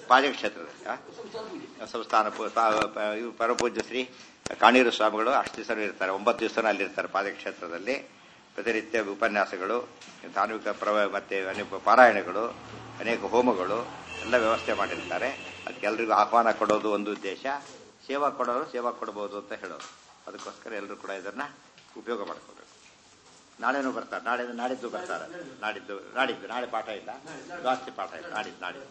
ಪಾಜಕ ಕ್ಷೇತ್ರದಲ್ಲಿ ಸಂಸ್ಥಾನ ಪರಮಪೂಜ್ಯ ಶ್ರೀ ಕಾಣೀರು ಸ್ವಾಮಿಗಳು ಅಷ್ಟು ದಿವಸ ಇರ್ತಾರೆ, 9 ದಿವಸ ಅಲ್ಲಿರ್ತಾರೆ ಪಾಜಕ ಕ್ಷೇತ್ರದಲ್ಲಿ. ಪ್ರತಿನಿತ್ಯ ಉಪನ್ಯಾಸಗಳು, ಧಾರ್ಮಿಕ ಮತ್ತೆ ಅನೇಕ ಪಾರಾಯಣಗಳು, ಅನೇಕ ಹೋಮಗಳು ಎಲ್ಲ ವ್ಯವಸ್ಥೆ ಮಾಡಿರ್ತಾರೆ. ಅದಕ್ಕೆಲ್ಲರಿಗೂ ಆಹ್ವಾನ ಕೊಡೋದು ಒಂದು ಉದ್ದೇಶ, ಸೇವಾ ಕೊಡೋರು ಸೇವಾ ಕೊಡಬಹುದು ಅಂತ ಹೇಳೋದು. ಅದಕ್ಕೋಸ್ಕರ ಎಲ್ಲರೂ ಕೂಡ ಇದನ್ನ ಉಪಯೋಗ ಮಾಡ್ಕೋಬೇಕು. ನಾಳೆನೂ ಬರ್ತಾರೆ, ನಾಡಿದ್ದು ಬರ್ತಾರೆ. ನಾಳೆ ಪಾಠ ಇಲ್ಲ, ಜಾಸ್ತಿ ಪಾಠ ಇಲ್ಲ, ನಾಡಿದ್ದು.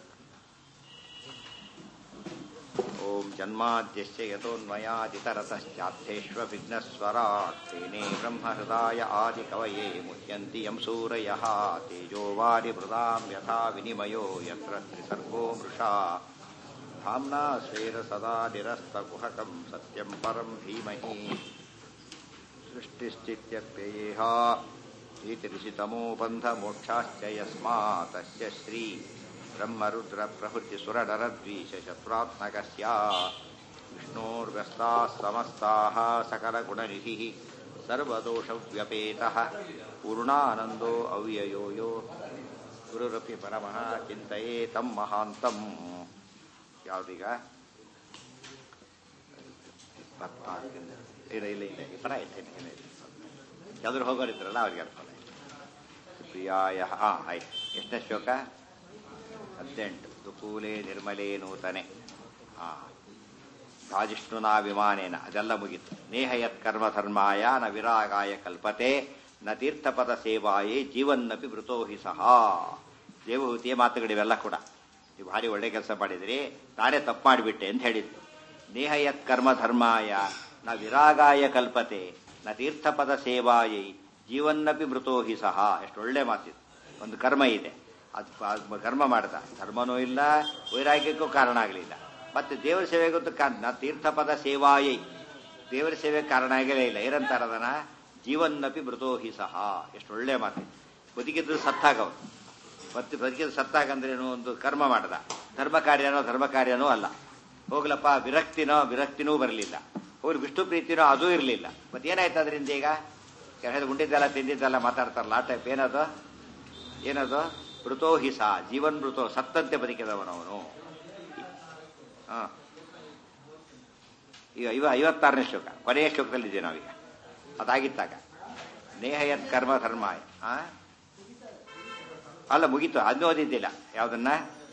ಓಂ ಜನ್ಮಾದ್ಯಸ್ಯ ಯತೋನ್ಮಯಾದಿತರತಶ್ಚಾರ್ಥೇಷ್ವ ವಿಘ್ನಸ್ವರಾಟ್ ತೇನೇ ಬ್ರಹ್ಮಹೃದಾಯ ಆದಿಕವಯೇ ಮುಹ್ಯಂತಿ ಯಂ ಸೂರಯಃ ತೇಜೋವಾರಿ ಮೃದಾಂ ಯಥಾ ವಿನಿಮಯೋ ಯತ್ರ ತ್ರಿಸರ್ಗೋ ಮೃಷಾ ಧಾಮ್ನಾ ಸ್ವೇನ ಸದಾ ನಿರಸ್ತಕುಹಕಂ ಸತ್ಯಂ ಪರಂ ಧೀಮಹಿ ಸೃಷ್ಟಿಶ್ಚಿತ್ಯಪ್ಯಯೇಹ ಏತಿರಿಷಿತಮೋ ಬಂಧ ಮೋಕ್ಷಾಶ್ಚ ಯಸ್ಮಾತ್ ತಸ್ಯ ಶ್ರೀ ಬ್ರಹ್ಮರುದ್ರ ಪ್ರಹೃತಿ ಸುರನರದ್ವೀಶ ಶತ್ರುತ್ಮಕಸ್ಯ ವಿಷ್ಣೋರ್ವ್ಯಸ್ತಾಃ ಸಮಸ್ತಾಃ ಸಕಲಗುಣನಿಧಿಃ ಸರ್ವದೋಷವ್ಯಪೇತಃ ಪೂರ್ಣಾನಂದೋ ಅವ್ಯಯೋ ಯೋ ಗುರುರಪಿ ಪರಮಃ ಚಿಂತಯೇತಂ ಮಹಾಂತಂ. ಯಾವ್ದೀಗ ಇಲ್ಲ ಪರ ಇದ್ದೇನೆ. ಯಾವ್ದಾದ್ರು ಹೋಗೋರಿದ್ರಲ್ಲ ಅವ್ರಿಗೆ ಅರ್ಥ ಪ್ರಿಯಾಯ. ಆಯ್ತು. ಎಷ್ಟನೇ ಶ್ಲೋಕ? 18. ದುಕೂಲೆ ನಿರ್ಮಲೇ ನೂತನೆ. ರಾಜಿಷ್ಣುನಾ ವಿಮಾನೇನ ಅದೆಲ್ಲ ಮುಗಿತು. ನೇಹ ಯತ್ ಕರ್ಮ ಧರ್ಮಾಯ ನ ವಿರಾಗಾಯ ಕಲ್ಪತೆ ನ ತೀರ್ಥಪದ ಸೇವಾಯೇ ಜೀವನ್ನಪಿ ಮೃತೋ ಹಿ ಸಹ. ದೇವಹೂತಿಯ ಮಾತುಗಳಿವೆಲ್ಲ ಕೂಡ. ನೀವು ಭಾರಿ ಒಳ್ಳೆ ಕೆಲಸ ಮಾಡಿದ್ರಿ, ನಾನೇ ತಪ್ಪು ಮಾಡಿಬಿಟ್ಟೆ ಅಂತ ಹೇಳಿದ್ದು. ನೇಹ ಯತ್ ಕರ್ಮ ಧರ್ಮಾಯ ನ ವಿರಾಗಾಯ ಕಲ್ಪತೆ ನ ತೀರ್ಥಪದ ಸೇವಾಯೈ ಜೀವನ್ನಪಿ ಮೃತೋ ಹಿ ಸಹ. ಎಷ್ಟು ಒಳ್ಳೆ ಮಾತಿದು. ಒಂದು ಕರ್ಮ ಇದೆ, ಅದು ಕರ್ಮ ಮಾಡ್ದ, ಧರ್ಮನೂ ಇಲ್ಲ, ವೈರಾಗ್ಯಕ್ಕೂ ಕಾರಣ ಆಗಲಿಲ್ಲ, ಮತ್ತೆ ದೇವರ ಸೇವೆಗೂ ನ ತೀರ್ಥಪದ ಸೇವಾಯೈ, ದೇವರ ಸೇವೆ ಕಾರಣ ಆಗಲೇ ಇಲ್ಲ. ಏನಂತಾರದನ ಜೀವನ್ನಪಿ ಮೃತೋ ಹಿ ಸಹ. ಎಷ್ಟು ಒಳ್ಳೆ ಮಾತು. ಬದುಕಿದ್ರು ಸತ್ತಾಗವನು, ಮತ್ತೆ ಬದುಕಿದ್ರು ಸತ್ತಾಗಂದ್ರೇನು? ಒಂದು ಕರ್ಮ ಮಾಡ್ದ, ಧರ್ಮ ಕಾರ್ಯನೋ ಅಲ್ಲ. ಹೋಗ್ಲಪ್ಪ ವಿರಕ್ತಿನೂ ಬರಲಿಲ್ಲ, ಹೋಗ್ಲಿ ವಿಷ್ಣು ಪ್ರೀತಿನೋ ಅದೂ ಇರಲಿಲ್ಲ. ಮತ್ತೆ ಏನಾಯ್ತು ಅದರಿಂದ? ಈಗ ಕೆಳಗೆ ಉಂಡಿದ್ದೆಲ್ಲ ತಿಂದಿದ್ದೆಲ್ಲ ಮಾತಾಡ್ತಾರಲ್ಲ, ಆ ಟೈಪ್ ಏನದು ಮೃತೋ ಹಿ ಸಹ. ಜೀವನ್ ಮೃತೋ, ಸತ್ತಂತೆ ಬದುಕಿದವನವನು. ಈಗ 56ನೇ ಶ್ಲೋಕ, ಕೊನೆಯ ಶ್ಲೋಕದಲ್ಲಿದ್ದೀವಿ ನಾವೀಗ. ಅದಾಗಿತ್ತಾಗ ನೇಹಯತ್ ಕರ್ಮ ಧರ್ಮ ಅಲ್ಲ, ಮುಗೀತು. ಅದನ್ನು ಓದಿದ್ದಿಲ್ಲ. ಯಾವುದನ್ನ?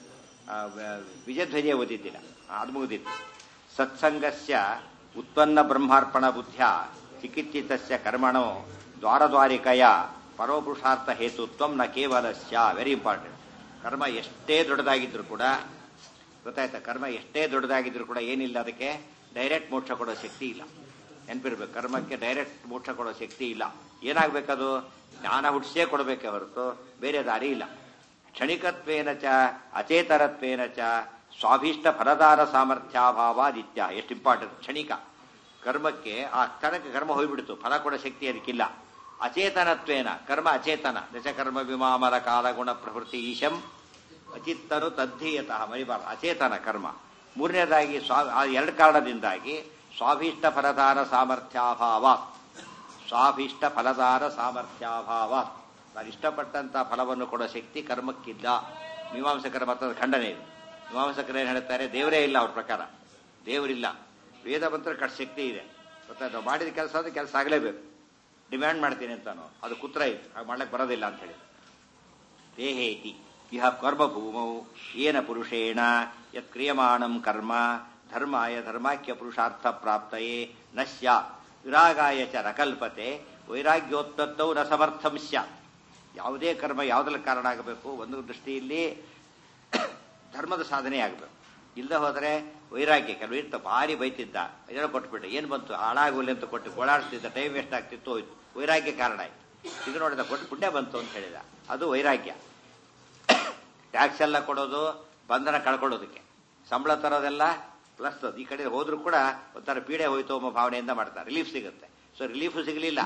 ವಿಜಯಧ್ವಜ ಓದಿದ್ದಿಲ್ಲ, ಅದು ಮುಗಿದಿತ್ತು. ಸತ್ಸಂಗಸ್ಯ ಉತ್ಪನ್ನ ಬ್ರಹ್ಮಾರ್ಪಣ ಬುದ್ಧ್ಯ ಚಿಕಿತ್ಸಿತಸ್ಯ ಕರ್ಮಣೋ ದ್ವಾರದ್ವಾರಿಕಯ ಪರೋಪುರುಷಾರ್ಥ ಹೇತುತ್ವಂ ನ ಕೇವಲಸ್ಯ. Very important. ಕರ್ಮ ಎಷ್ಟೇ ದೊಡ್ಡದಾಗಿದ್ರು ಕೂಡ, ಗೊತ್ತಾಯ್ತಾ? ಕರ್ಮ ಎಷ್ಟೇ ದೊಡ್ಡದಾಗಿದ್ರು ಕೂಡ ಏನಿಲ್ಲ, ಅದಕ್ಕೆ ಡೈರೆಕ್ಟ್ ಮೋಕ್ಷ ಕೊಡೋ ಶಕ್ತಿ ಇಲ್ಲ. ನೆನಪಿರ್ಬೇಕು, ಕರ್ಮಕ್ಕೆ ಡೈರೆಕ್ಟ್ ಮೋಕ್ಷ ಕೊಡೋ ಶಕ್ತಿ ಇಲ್ಲ. ಏನಾಗಬೇಕದು? ಜ್ಞಾನ ಹುಟ್ಟಿಸೇ ಕೊಡಬೇಕೆ ಹೊರತು ಬೇರೆ ದಾರಿ ಇಲ್ಲ. ಕ್ಷಣಿಕತ್ವೇನ ಚ ಅಚೇತರತ್ವೇನ ಚ ಸ್ವಾಭೀಷ್ಟ ಫಲದಾರ ಸಾಮರ್ಥ್ಯಾಭಾವಾದಿತ್ಯ. ಎಷ್ಟು ಇಂಪಾರ್ಟೆಂಟ್. ಕ್ಷಣಿಕ ಕರ್ಮಕ್ಕೆ ಆ ಕ್ಷಣಕ್ಕೆ ಕರ್ಮ ಹೋಗ್ಬಿಡ್ತು, ಫಲ ಕೊಡೋ ಶಕ್ತಿ ಅದಕ್ಕಿಲ್ಲ. ಅಚೇತನತ್ವೇನ ಕರ್ಮ ಅಚೇತನ. ದಶಕರ್ಮ ವಿಮಾಮಲ ಕಾಲ ಗುಣ ಪ್ರವೃತ್ತಿ ಈಶಂ ಅಚಿತ್ತನು ತದ್ಧೀಯತಃ. ಮರಿಬಾರ್ದು, ಅಚೇತನ ಕರ್ಮ. ಮೂರನೇದಾಗಿ ಎರಡು ಕಾರಣದಿಂದಾಗಿ ಸ್ವಾಭೀಷ್ಟ ಫಲದಾರ ಸಾಮರ್ಥ್ಯಾಭಾವ. ಸ್ವಾಭೀಷ್ಟ ಫಲದಾರ ಸಾಮರ್ಥ್ಯಾಭಾವ. ನಾನು ಇಷ್ಟಪಟ್ಟಂತ ಫಲವನ್ನು ಕೊಡೋ ಶಕ್ತಿ ಕರ್ಮಕ್ಕಿಲ್ಲ. ಮೀಮಾಂಸಕರ ಮತದ ಖಂಡನೆ ಇದೆ. ಮೀಮಾಂಸಕರು ಏನು ಹೇಳ್ತಾರೆ? ದೇವರೇ ಇಲ್ಲ ಅವ್ರ ಪ್ರಕಾರ, ದೇವರಿಲ್ಲ. ವೇದ ಮಂತ್ರ ಕಟ್ ಶಕ್ತಿ ಇದೆ. ನಾವು ಮಾಡಿದ ಕೆಲಸ ಅದು ಕೆಲಸ ಆಗಲೇಬೇಕು. ಡಿಮ್ಯಾಂಡ್ ಮಾಡ್ತೀನಿ ಅಂತಾನು, ಅದು ಕುತ್ರ ಇದೆ, ಹಾಗೆ ಮಾಡ್ಲಿಕ್ಕೆ ಬರೋದಿಲ್ಲ ಅಂತ ಹೇಳಿ. ದೇಹೇತಿ ಇಹ ಕರ್ಮಭೂಮೌ ಏನ ಪುರುಷೇಣ ಯತ್ ಕ್ರಿಯಮಾಣಂ ಕರ್ಮ ಧರ್ಮಾಯ ಧರ್ಮಾಖ್ಯ ಪುರುಷಾರ್ಥ ಪ್ರಾಪ್ತಯೇ ನ ಸ್ಯಾತ್ ವಿರಾಗಾಯ ಚ ನಕಲ್ಪತೆ ವೈರಾಗ್ಯೋತ್ಪತ್ತೌ ನ ಸಮರ್ಥಂ ಸ್ಯಾತ್. ಯಾವುದೇ ಕರ್ಮ ಯಾವುದ್ರಲ್ಲಿ ಕಾರಣ ಆಗಬೇಕು? ಒಂದು ದೃಷ್ಟಿಯಲ್ಲಿ ಧರ್ಮದ ಸಾಧನೆ ಆಗಬೇಕು. ಇಲ್ಲದೆ ಹೋದರೆ ವೈರಾಗ್ಯ. ಕೆಲವು ಇರ್ತ ಭಾರಿ ಬೈತಿದ್ದ, ಏನೋ ಕೊಟ್ಬಿಟ್ಟೆ, ಏನು ಬಂತು ಹಾಳಾಗೋಲಿ ಅಂತ ಕೊಟ್ಟು ಗೋಳಾಡ್ತಿದ್ದ, ಟೈಮ್ ವೇಸ್ಟ್ ಆಗ್ತಿತ್ತು, ಹೋಯ್ತು, ವೈರಾಗ್ಯ ಕಾರಣ ಆಯ್ತು. ಇದು ನೋಡಿದ ಕೊಟ್ಟು ಪುಣ್ಯ ಬಂತು ಅಂತ ಹೇಳಿದ, ಅದು ವೈರಾಗ್ಯ. ಟ್ಯಾಕ್ಸ್ ಎಲ್ಲ ಕೊಡೋದು ಬಂಧನ ಕಳ್ಕೊಳ್ಳೋದಕ್ಕೆ, ಸಂಬಳ ತರೋದೆಲ್ಲ ಪ್ಲಸ್. ಈ ಕಡೆ ಹೋದ್ರೂ ಕೂಡ ಒಂಥರ ಪೀಡೆ ಹೋಯ್ತು ಅನ್ನೋ ಭಾವನೆಯಿಂದ ಮಾಡ್ತಾರೆ, ರಿಲೀಫ್ ಸಿಗುತ್ತೆ. ಸೊ ರಿಲೀಫು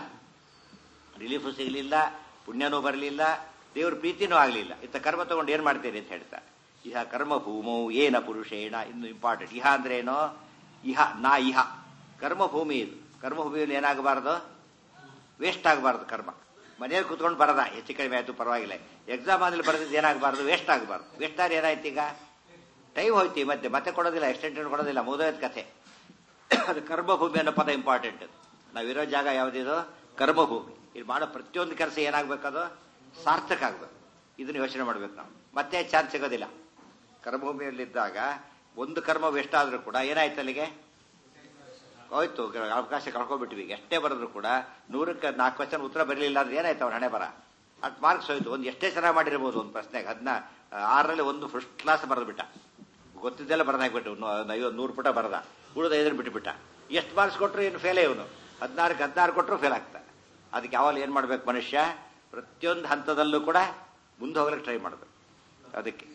ಸಿಗಲಿಲ್ಲ, ಪುಣ್ಯನೂ ಬರಲಿಲ್ಲ, ದೇವ್ರ ಪ್ರೀತಿನೂ ಆಗಲಿಲ್ಲ. ಇಂಥ ಕರ್ಮ ತಗೊಂಡು ಏನ್ ಮಾಡ್ತೀರಿ ಅಂತ ಹೇಳ್ತಾರೆ. ಇಹ ಕರ್ಮ ಭೂಮೌ ಏನ ಪುರುಷೇಣ. ಇನ್ನು ಇಂಪಾರ್ಟೆಂಟ್. ಇಹ ಅಂದ್ರೆ ಏನೋ? ಇಹ ಕರ್ಮಭೂಮಿ. ಇದು ಕರ್ಮಭೂಮಿಯಲ್ಲಿ ಏನಾಗಬಾರ್ದು? ವೇಸ್ಟ್ ಆಗಬಾರ್ದು. ಕರ್ಮ ಮನೆಯಲ್ಲಿ ಕುತ್ಕೊಂಡು ಬರದ, ಹೆಚ್ಚು ಕಡಿಮೆ ಆಯ್ತು ಪರವಾಗಿಲ್ಲ. ಎಕ್ಸಾಮ್ ಆದ್ಮೇಲೆ ಬರೆದಿದ್ದು ಏನಾಗಬಾರ್ದು? ವೇಸ್ಟ್ ಆಗಬಾರ್ದು. ವೇಸ್ಟ್ ಆದ್ರೆ ಏನಾಯ್ತು? ಈಗ ಟೈಮ್ ಹೋಯ್ತು ಮತ್ತೆ ಮತ್ತೆ ಕೊಡೋದಿಲ್ಲ, ಎಕ್ಸ್ಟೆಂಟೆಡ್ ಕೊಡೋದಿಲ್ಲ, ಮುಗಿದೋಯ್ತು ಕಥೆ. ಅದು ಕರ್ಮಭೂಮಿ ಅನ್ನೋ ಪದ ಇಂಪಾರ್ಟೆಂಟ್. ನಾವಿರೋ ಜಾಗ ಯಾವುದಿದು? ಕರ್ಮಭೂಮಿ. ಇಲ್ಲಿ ಮಾಡೋ ಪ್ರತಿಯೊಂದು ಕೆಲಸ ಏನಾಗಬೇಕದು ಸಾರ್ಥಕ ಆಗ್ಬೇಕು. ಇದನ್ನ ಯೋಚನೆ ಮಾಡ್ಬೇಕು ನಾವು. ಮತ್ತೆ ಚಾನ್ಸ್ ಸಿಗೋದಿಲ್ಲ. ಕರ್ಮಭೂಮಿಯಲ್ಲಿದ್ದಾಗ ಒಂದು ಕರ್ಮ ವೇಸ್ಟ್ ಆದ್ರೂ ಕೂಡ ಏನಾಯ್ತು ಅಲ್ಲಿಗೆ ಹೋಯ್ತು, ಅವಕಾಶ ಕಳ್ಕೊಬಿಟ್ವಿ. ಎಷ್ಟೇ ಬರೆದ್ರು ಕೂಡ 100ಕ್ಕೆ 4 ಕ್ವಶನ್ ಉತ್ತರ ಬರಲಿಲ್ಲ ಅಂದ್ರೆ ಏನಾಯ್ತು ಅವ್ರ ಹಣೆ ಬರ, ಅಟ್ ಮಾರ್ಕ್ಸ್ ಹೋಯ್ತು. ಒಂದು ಎಷ್ಟೇ ಚೆನ್ನಾಗಿ ಮಾಡಿರ್ಬೋದು ಒಂದು ಪ್ರಶ್ನೆಗೆ 6ರಲ್ಲಿ ಒಂದು ಫಸ್ಟ್ ಕ್ಲಾಸ್ ಬರೆದ್ಬಿಟ್ಟ, ಗೊತ್ತಿದ್ದೆಲ್ಲ ಬರೆದಾಕ್ಬಿಟ್ಟು 100 ಪುಟ ಬರದ, ಉಳಿದ 5 ಬಿಟ್ಟುಬಿಟ್ಟ. ಎಷ್ಟು ಮಾರ್ಕ್ಸ್ ಕೊಟ್ಟರು ಏನು ಫೇಲೇ ಇವನು. 16ಕ್ಕೆ 16 ಕೊಟ್ಟರು ಫೇಲ್ ಆಗ್ತಾನೆ. ಅದಕ್ಕೆ ಯಾವಾಗ ಏನ್ ಮಾಡ್ಬೇಕು ಮನುಷ್ಯ? ಪ್ರತಿಯೊಂದು ಹಂತದಲ್ಲೂ ಕೂಡ ಮುಂದೆ ಹೋಗ್ಲಿಕ್ಕೆ ಟ್ರೈ ಮಾಡ್ಬೇಕು. ಅದಕ್ಕೆ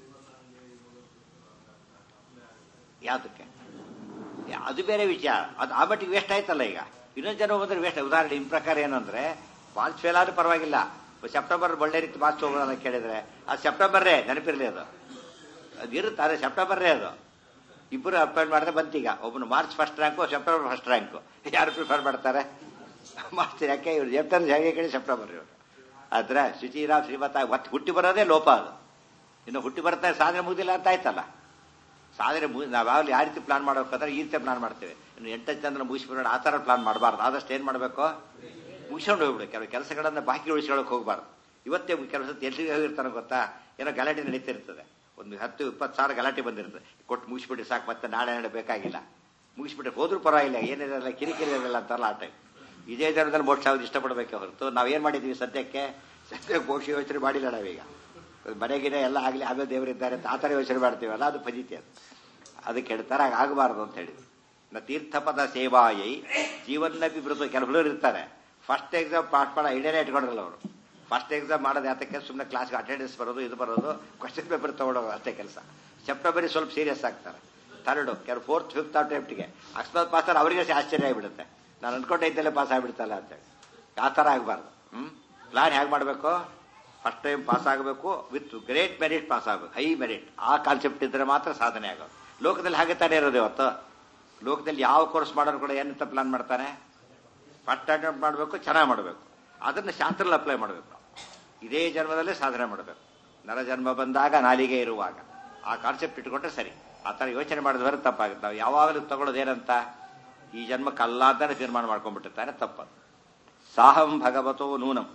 ಯಾವ್ದಕ್ಕೆ ಅದು ಬೇರೆ ವಿಚಾರ. ಅದು ಆ ಮಟ್ಟಿಗೆ ವೇಸ್ಟ್ ಆಯ್ತಲ್ಲ. ಈಗ ಇನ್ನೊಂದು ಜನ ಬಂದ್ರೆ ವೇಸ್ಟ್. ಉದಾಹರಣೆ ನಿಮ್ಮ ಪ್ರಕಾರ ಏನಂದ್ರೆ ಮಾರ್ಚ್ ಫೇಲ್ ಆದ್ರೂ ಪರವಾಗಿಲ್ಲ, ಸೆಪ್ಟೆಂಬರ್ ಒಳ್ಳೆ ರೀತಿ ಮಾರ್ಕ್ಸ್ ಹೋಗೋಣ ಅಂತ ಕೇಳಿದ್ರೆ ಅದು ಸೆಪ್ಟೆಂಬರ್ರೇ ನೆನಪಿರ್ಲಿ. ಅದು ಇರುತ್ತೆ, ಅದೇ ಸೆಪ್ಟೆಂಬರ್ರೇ. ಅದು ಇಬ್ಬರು ಅಪಾಯಿಂಟ್ ಮಾಡಿದ್ರೆ ಬಂತೀಗ. ಒಬ್ಬನು March first rank, September first rank. ಯಾರು ಪ್ರಿಫರ್ ಮಾಡ್ತಾರೆ? ಮಾರ್ಚ್. ಯಾಕೆ ಇವ್ರು ಏಪ್ರಿಲ್ ಹೇಗೆ ಕೇಳಿ ಸೆಪ್ಟೆಂಬರ್ ಇವರು. ಆದ್ರೆ ಶುಚಿರಾಮ್ ಶ್ರೀಮತ ಮತ್ತೆ ಹುಟ್ಟಿ ಬರೋದೇ ಲೋಪ. ಅದು ಇನ್ನು ಹುಟ್ಟಿ ಬರ್ತಾರೆ, ಸಾಧನೆ ಮುಗಿದಿಲ್ಲ ಅಂತ ಆಯ್ತಲ್ಲ. ಸಾಧನೆ ನಾವು ಯಾವ್ದು ಯಾವ ರೀತಿ ಪ್ಲಾನ್ ಮಾಡ್ಬೇಕಾದ್ರೆ ಈ ರೀತಿ ಪ್ಲಾನ್ ಮಾಡ್ತೇವೆ. ಇನ್ನು 8 ಚಂದ್ರ ಮುಗಿಸ್ಬಿಡೋಣ ಆ ಥರ ಪ್ಲಾನ್ ಮಾಡಬಾರ್ದು. ಆದಷ್ಟು ಏನ್ ಮಾಡಬೇಕು? ಮುಗಿಸ್ಕೊಂಡು ಹೋಗ್ಬಿಡು. ಕೆಲವು ಕೆಲಸಗಳನ್ನ ಬಾಕಿ ಉಳಿಸ್ಕೊಳ್ಳೋಕೆ ಹೋಗ್ಬಾರ್ದು. ಇವತ್ತೇ ಕೆಲಸ ಎಲ್ಲಿಗೆ ಹೋಗಿರ್ತಾನೆ ಗೊತ್ತಾ? ಏನೋ ಗಲಾಟೆ ನಡೀತಿರ್ತದೆ, ಒಂದು 10-20 ಸಾವಿರ ಗಲಾಟೆ ಬಂದಿರ್ತದೆ. ಕೊಟ್ಟು ಮುಗಿಸ್ಬಿಟ್ಟು ಸಾಕು, ಮತ್ತೆ ನಾಳೆ ಬೇಕಾಗಿಲ್ಲ, ಮುಗಿಸ್ಬಿಟ್ಟು ಹೋದ್ರೂ ಪರವಾಗಿಲ್ಲ, ಏನಿರಲ್ಲ ಕಿರಿಕಿರಿ ಇರಲ್ಲ ಅಂತಾರಲ್ಲ ಆ ಟೈಮ್. ಇದೇ ಜನದಲ್ಲಿ ಮೋಕ್ಷ ಆಗೋದು ಇಷ್ಟಪಡಬೇಕೆ ಹೊರತು ನಾವೇನ್ ಮಾಡಿದೀವಿ ಸದ್ಯಕ್ಕೆ ಮೋಕ್ಷ ಯೋಚನೆ ಮಾಡಿಲ್ಲ ನಾವೀಗ. ಮನೆಗಿನೇ ಎಲ್ಲ ಆಗ್ಲಿ ಆಮೇಲೆ ದೇವರಿದ್ದಾರೆ ಅಂತ ಆ ಥರ ಯೋಚನೆ ಮಾಡ್ತೀವಲ್ಲ, ಅದು ಫಜಿತಿ. ಅದಕ್ಕೆ ಹೇಳ್ತಾರೆ ಆಗಬಾರದು ಅಂತ ಹೇಳಿ. ತೀರ್ಥಪದ ಸೇವಾಯೈ ಜೀವನಪಿ ಬೃತ. ಕೆಲವರು ಇರ್ತಾರೆ ಫಸ್ಟ್ ಎಕ್ಸಾಮ್ ಪಾಸ್ ಮಾಡೋ ಐಡಿಯಾನೇ ಇಟ್ಕೊಂಡಿರಲ್ಲ ಅವರು. ಫಸ್ಟ್ ಎಕ್ಸಾಮ್ ಮಾಡೋದು ಯಾತಕ್ಕೆ? ಸುಮ್ಮನೆ ಕ್ಲಾಸ್ಗೆ ಅಟೆಂಡೆನ್ಸ್ ಬರೋದು, ಇದು ಬರೋದು, ಕ್ವಶನ್ ಪೇಪರ್ ತಗೊಳ್ಳೋದು ಅಷ್ಟೇ ಕೆಲಸ. ಸೆಪ್ಟೆಂಬರಿಗೆ ಸ್ವಲ್ಪ ಸೀರಿಯಸ್ ಆಗ್ತಾರೆ. ಥರ್ಡು ಕೆಲವು 4th 5th ಅಟೆಂಪ್ಟ್ಗೆ ಅಕಸ್ಮಾತ್ ಪಾಸ್ ಆದ್ರೆ ಅವರಿಗೆ ಆಶ್ಚರ್ಯ ಆಗಿಬಿಡುತ್ತೆ. ನಾನು ಅನ್ಕೊಂಡೆ ಇದ್ದಲ್ಲೇ ಪಾಸ್ ಆಗಿಬಿಡ್ತಲ್ಲ ಅಂತೇಳಿ. ಆ ಥರ ಆಗಬಾರ್ದು. ಪ್ಲಾನ್ ಹೇಗೆ ಮಾಡಬೇಕು? ಫಸ್ಟ್ ಟೈಮ್ ಪಾಸ್ ಆಗಬೇಕು, ವಿತ್ ಗ್ರೇಟ್ ಮೆರಿಟ್ ಪಾಸ್ ಆಗಬೇಕು, ಹೈ ಮೆರಿಟ್. ಆ ಕಾನ್ಸೆಪ್ಟ್ ಇದ್ರೆ ಮಾತ್ರ ಸಾಧನೆ ಆಗೋದು. ಲೋಕದಲ್ಲಿ ಹಾಗೆ ತಾನೇ ಇರೋದು ಇವತ್ತು. ಲೋಕದಲ್ಲಿ ಯಾವ ಕೋರ್ಸ್ ಮಾಡೋರು ಕೂಡ ಏನಂತ ಪ್ಲಾನ್ ಮಾಡ್ತಾನೆ? ಫಸ್ಟ್ ಅಟೆಂಪ್ಟ್ ಮಾಡಬೇಕು, ಚೆನ್ನಾಗಿ ಮಾಡಬೇಕು. ಅದನ್ನು ಶಾಸ್ತ್ರದಲ್ಲಿ ಅಪ್ಲೈ ಮಾಡಬೇಕು. ಇದೇ ಜನ್ಮದಲ್ಲೇ ಸಾಧನೆ ಮಾಡಬೇಕು. ನರ ಜನ್ಮ ಬಂದಾಗ ನಾಲಿಗೆ ಇರುವಾಗ ಆ ಕಾನ್ಸೆಪ್ಟ್ ಇಟ್ಕೊಂಡ್ರೆ ಸರಿ. ಆ ಥರ ಯೋಚನೆ ಮಾಡಿದ್ರೆ ತಪ್ಪಾಗುತ್ತೆ. ನಾವು ಯಾವಾಗಲೂ ತಗೊಳ್ಳೋದೇನಂತ ಈ ಜನ್ಮಕ್ಕೆ ಅಲ್ಲ ಅಂತಾನೆ ತೀರ್ಮಾನ ಮಾಡ್ಕೊಂಡ್ಬಿಟ್ಟಿರ್ತಾರೆ, ತಪ್ಪದು. ಸಾಹಂ ಭಗವತೋ ನೂನಂ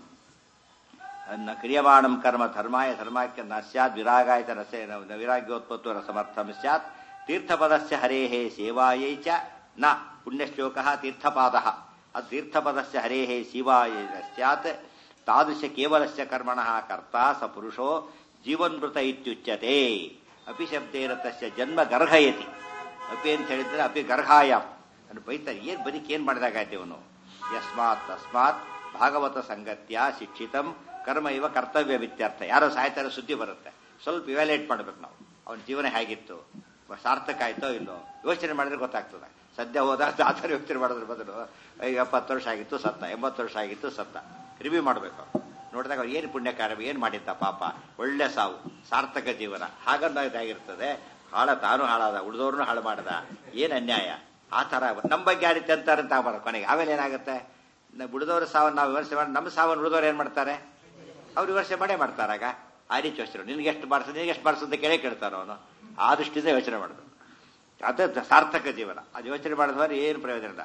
ಕ್ರಿಯಮಾಣಂ ಕರ್ಮ ಧರ್ಮಾಯ ಧರ್ಮಾಖ್ಯ ನ ಸ್ಯಾತ್ ವಿರಾಗಾಯ ನ ವಿರಾಗ್ಯೋತ್ಪತ್ತು ಸಮರ್ಥಂ ಸ್ಯಾತ್ ತೀರ್ಥಪದಸ್ಯ ಹರೇಹೇ ಸೇವಾಯೈ ಚ ನ ಪುಣ್ಯಶ್ಲೋಕ ತೀರ್ಥಪಾದ. ಅದು ತೀರ್ಥಪದಸ್ಯ ಹರೇಹೇ ಸೇವಾಯೈ ಸ್ಯಾತ್ ತಾದೃಶ ಕೇವಲಸ್ಯ ಕರ್ಮಣಃ ಕರ್ತಾ ಸ ಪುರುಷೋ ಜೀವನ್ಮೃತ ಇತ್ಯುಚ್ಯತೆ. ಅಪಿ ಶಬ್ದೇನ ತಸ್ಯ ಜನ್ಮ ಗರ್ಹಯತಿ. ಅಪಿ ಅಂತ ಹೇಳಿದ್ರೆ ಅಪಿ ಗರ್ಹಾಯ ಅನ್ನು ಬೈತಾರೆ. ಏನ್ ಬದುಕೇನ್ ಮಾಡಿದಾಗಾಯ್ತು ಇವನು? ಯಸ್ಮಾತ್ ತಸ್ಮಾತ್ ಭಾಗವತ ಸಂಗತ್ಯ ಶಿಕ್ಷಿತಂ ಕರ್ಮ ಇವ ಕರ್ತವ್ಯ ವಿತ್ಯರ್ಥ. ಯಾರೋ ಸಾಯ್ತಾರೋ ಸುದ್ದಿ ಬರುತ್ತೆ, ಸ್ವಲ್ಪ ಇವ್ಯಾಲ್ಯೂಯೇಟ್ ಮಾಡ್ಬೇಕು ನಾವು. ಅವನ ಜೀವನ ಹೇಗಿತ್ತು, ಸಾರ್ಥಕ ಆಯ್ತೋ ಇಲ್ಲೋ ಯೋಚನೆ ಮಾಡಿದ್ರೆ ಗೊತ್ತಾಗ್ತದೆ. ಸದ್ಯ ಹೋದಾಗ ಆ ಥರ ಯೋಚನೆ ಮಾಡೋದ್ರ ಬದಲು 70 ವರ್ಷ ಆಗಿತ್ತು ಸತ್ತ, 80 ವರ್ಷ ಆಗಿತ್ತು ಸತ್ತ, ರಿವ್ಯೂ ಮಾಡಬೇಕು. ನೋಡಿದಾಗ ಅವ್ರು ಏನು ಪುಣ್ಯ ಕಾರ್ಯ ಏನು ಮಾಡಿದ್ದ, ಪಾಪ ಒಳ್ಳೆ ಸಾವು, ಸಾರ್ಥಕ ಜೀವನ ಹಾಗಂದಾಗಿರ್ತದೆ. ತಾನು ಹಾಳಾದ, ಉಳಿದವ್ರನ್ನೂ ಹಾಳು ಮಾಡದ, ಏನು ಅನ್ಯಾಯ. ಆ ಥರ ನಮ್ಮ ಬಗ್ಗೆ ಆ ರೀತಿ ಅಂತಾರಂತ ಆಗ್ಬಾರ್ದು ಕೊನೆಗೆ. ಆಮೇಲೆ ಏನಾಗುತ್ತೆ? ಉಳಿದವ್ರ ಸಾವನ್ನು ನಾವು ವಿಮರ್ಶೆ ಮಾಡಿ ನಮ್ಮ ಸಾವನ್ನು ಉಳಿದವ್ರು ಏನು ಮಾಡ್ತಾರೆ? ಅವ್ರು ವಿಮರ್ಶೆ ಮಾಡೇ ಮಾಡ್ತಾರಾಗ. ಆ ರೀತಿ ಯೋಚನೆ, ನಿನ್ಗೆ ಎಷ್ಟು ಮಾಡಿಸೋದು ನಿನಗೆ ಎಷ್ಟು ಮಾಡಿಸೋದು ಅಂತ ಕೇಳ್ತಾರೋ ಅವನು. ಆ ದೃಷ್ಟಿಯಿಂದ ಯೋಚನೆ ಮಾಡಬೇಕು. ಅದು ಸಾರ್ಥಕ ಜೀವನ. ಅದು ಯೋಚನೆ ಮಾಡಿದವರು ಏನು ಪ್ರಯೋಜನ ಇಲ್ಲ.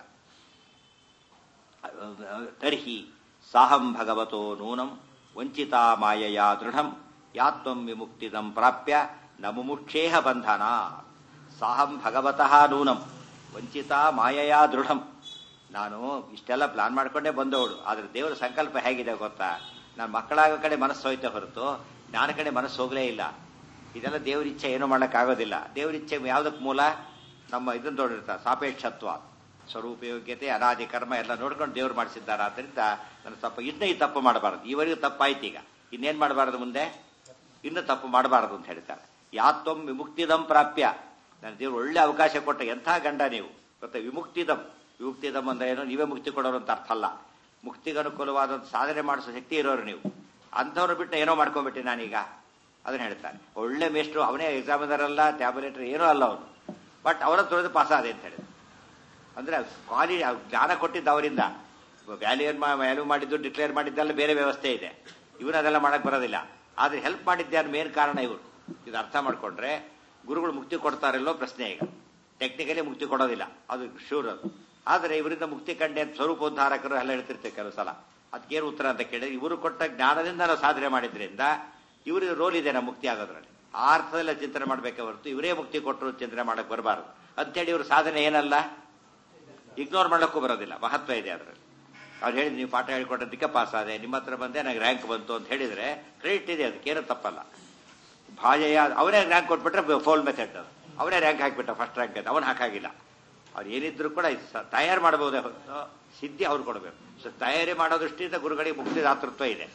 ತರ್ಹಿ ಸಾಹಂ ಭಗವತೋ ನೂನಂ ವಂಚಿತಾ ಮಾಯೆಯ ದೃಢಂ ಯಾತ್ವಂ ವಿಮುಕ್ತಿದಂ ಪ್ರಾಪ್ಯ ನ ಮುಮುಕ್ಷೇಹ ಬಂಧನ. ಸಾಹಂ ಭಗವತಃ ನೂನಂ ವಂಚಿತಾ ಮಾಯೆಯ ದೃಢಂ. ನಾನು ಇಷ್ಟೆಲ್ಲ ಪ್ಲಾನ್ ಮಾಡ್ಕೊಂಡೇ ಬಂದವಳು, ಆದ್ರೆ ದೇವರ ಸಂಕಲ್ಪ ಹೇಗಿದೆ ಗೊತ್ತಾ? ನಾನು ಮಕ್ಕಳಾಗ ಕಡೆ ಮನಸ್ಸು ಹೋಯ್ತಾ ಹೊರತು ಜ್ಞಾನ ಕಡೆ ಮನಸ್ಸು ಹೋಗಲೇ ಇಲ್ಲ. ಇದೆಲ್ಲ ದೇವ್ರ ಇಚ್ಛೆ, ಏನೂ ಮಾಡೋಕ್ಕಾಗೋದಿಲ್ಲ. ದೇವ್ರ ಇಚ್ಛೆ ಯಾವುದಕ್ಕೆ ಮೂಲ? ನಮ್ಮ ಇದನ್ನು ನೋಡಿರ್ತಾರೆ ಸಾಪೇಕ್ಷತ್ವ, ಸ್ವರೂಪಯೋಗ್ಯತೆ, ಅನಾದಿ ಕರ್ಮ ಎಲ್ಲ ನೋಡ್ಕೊಂಡು ದೇವ್ರು ಮಾಡಿಸಿದ್ದಾರೆ. ಆದ್ದರಿಂದ ನನ್ನ ತಪ್ಪು ಇನ್ನೂ ಈ ತಪ್ಪು ಮಾಡಬಾರದು. ಈವರೆಗೂ ತಪ್ಪಾಯ್ತು, ಈಗ ಇನ್ನೇನು ಮಾಡಬಾರದು, ಮುಂದೆ ಇನ್ನೂ ತಪ್ಪು ಮಾಡಬಾರದು ಅಂತ ಹೇಳ್ತಾರೆ. ಯಾತ್ವಂ ವಿಮುಕ್ತಿದಂ ಪ್ರಾಪ್ಯ. ನನ್ನ ದೇವ್ರು ಒಳ್ಳೆ ಅವಕಾಶ ಕೊಟ್ಟ ಎಂಥ ಗಂಡ ನೀವು ಗೊತ್ತಾ? ವಿಮುಕ್ತಿದಂ. ವಿಮುಕ್ತಿದಂ ಅಂದ್ರೆ ಏನು? ನೀವೇ ಮುಕ್ತಿ ಕೊಡೋರು ಅಂತ ಅರ್ಥ ಅಲ್ಲ. ಮುಕ್ತಿಗೆ ಅನುಕೂಲವಾದ ಸಾಧನೆ ಮಾಡಿಸೋ ಶಕ್ತಿ ಇರೋರು ನೀವು. ಅಂಥವ್ರು ಬಿಟ್ಟು ಏನೋ ಮಾಡ್ಕೊಂಡ್ಬಿಟ್ಟೆ ನಾನೀಗ, ಅದನ್ನ ಹೇಳ್ತಾರೆ. ಒಳ್ಳೆ ಮೇಷ್ಟ್ರು, ಅವನೇ ಎಕ್ಸಾಮಿನರಲ್ಲ, ಟ್ಯಾಬ್ಲೆಟರ್ ಏನೂ ಅಲ್ಲ ಅವನು, ಬಟ್ ಅವರ ತೊಳೆದು ಪಾಸ್ ಆದೆ ಅಂತ ಹೇಳಿದ್ರು. ಅಂದ್ರೆ ಕ್ವಾಲಿಟಿ ಜ್ಞಾನ ಕೊಟ್ಟಿದ್ದು ಅವರಿಂದ. ವ್ಯಾಲ್ಯೂ ಮಾಡಿದ್ದು, ಡಿಕ್ಲೇರ್ ಮಾಡಿದ್ದೆಲ್ಲ ಬೇರೆ ವ್ಯವಸ್ಥೆ ಇದೆ. ಇವನು ಅದೆಲ್ಲ ಮಾಡಕ್ ಬರೋದಿಲ್ಲ. ಆದ್ರೆ ಹೆಲ್ಪ್ ಮಾಡಿದ್ದೆ ಮೇನ್ ಕಾರಣ ಇವರು. ಇದು ಅರ್ಥ ಮಾಡ್ಕೊಂಡ್ರೆ ಗುರುಗಳು ಮುಕ್ತಿ ಕೊಡ್ತಾರಿಲ್ಲೋ ಪ್ರಶ್ನೆ ಈಗ. ಟೆಕ್ನಿಕಲಿ ಮುಕ್ತಿ ಕೊಡೋದಿಲ್ಲ, ಅದು ಶೂರ್ ಅದು. ಆದರೆ ಇವರಿಂದ ಮುಕ್ತಿ ಕಂಡೆ ಸ್ವರೂಪೋದ್ಧಾರಕರು ಎಲ್ಲ ಹೇಳ್ತಿರ್ತೇವೆ ಕೆಲವು ಸಲ. ಅದಕ್ಕೇನು ಉತ್ತರ ಅಂತ ಕೇಳಿದ್ರೆ, ಇವರು ಕೊಟ್ಟ ಜ್ಞಾನದಿಂದ ನಾವು ಸಾಧನೆ ಮಾಡಿದ್ರಿಂದ ಇವ್ರಿಗೆ ರೋಲ್ ಇದೆ ನಮ್ಮ ಮುಕ್ತಿ ಆಗೋದ್ರಲ್ಲಿ. ಆ ಅರ್ಥದಲ್ಲ ಚಿಂತನೆ ಮಾಡಬೇಕೆ ಹೊರತು ಇವರೇ ಮುಕ್ತಿ ಕೊಟ್ಟರು ಚಿಂತನೆ ಮಾಡಕ್ ಬರಬಾರದು ಅಂತೇಳಿ ಇವ್ರ ಸಾಧನೆ ಏನಲ್ಲ ಇಗ್ನೋರ್ ಮಾಡಕ್ಕೂ ಬರೋದಿಲ್ಲ. ಮಹತ್ವ ಇದೆ ಅದರಲ್ಲಿ. ಅವ್ರು ಹೇಳಿದ್ರು ನೀವು ಪಾಠ ಹೇಳ್ಕೊಟ್ಟದಕ್ಕೆ ಪಾಸ್ ಆದೆ, ನಿಮ್ಮ ಹತ್ರ ಬಂದೆ ನನಗೆ ರ್ಯಾಂಕ್ ಬಂತು ಅಂತ ಹೇಳಿದ್ರೆ ಕ್ರೆಡಿಟ್ ಇದೆ, ಅದಕ್ಕೇನು ತಪ್ಪಲ್ಲ. ಭಾಜಯ ಅವರೇ ರ್ಯಾಂಕ್ ಕೊಟ್ಬಿಟ್ರೆ ಫೋಲ್ ಮೆಥಡ್, ಅದು ಅವರೇ ರ್ಯಾಂಕ್ ಹಾಕಿಬಿಟ್ಟ ಫಸ್ಟ್ ರ್ಯಾಂಕ್ ಅಂತ ಅವನು ಹಾಕಾಗಿಲ್ಲ. ಅವ್ರು ಏನಿದ್ರು ಕೂಡ ತಯಾರು ಮಾಡಬಹುದೇ ಹೊರತು ಸಿದ್ಧಿ ಅವ್ರು ಕೊಡಬೇಕು. ಸೊ ತಯಾರಿ ಮಾಡೋ ದೃಷ್ಟಿಯಿಂದ ಗುರುಗಳಿಗೆ ಮುಕ್ತಿ ದಾತೃತ್ವ ಇದೆ.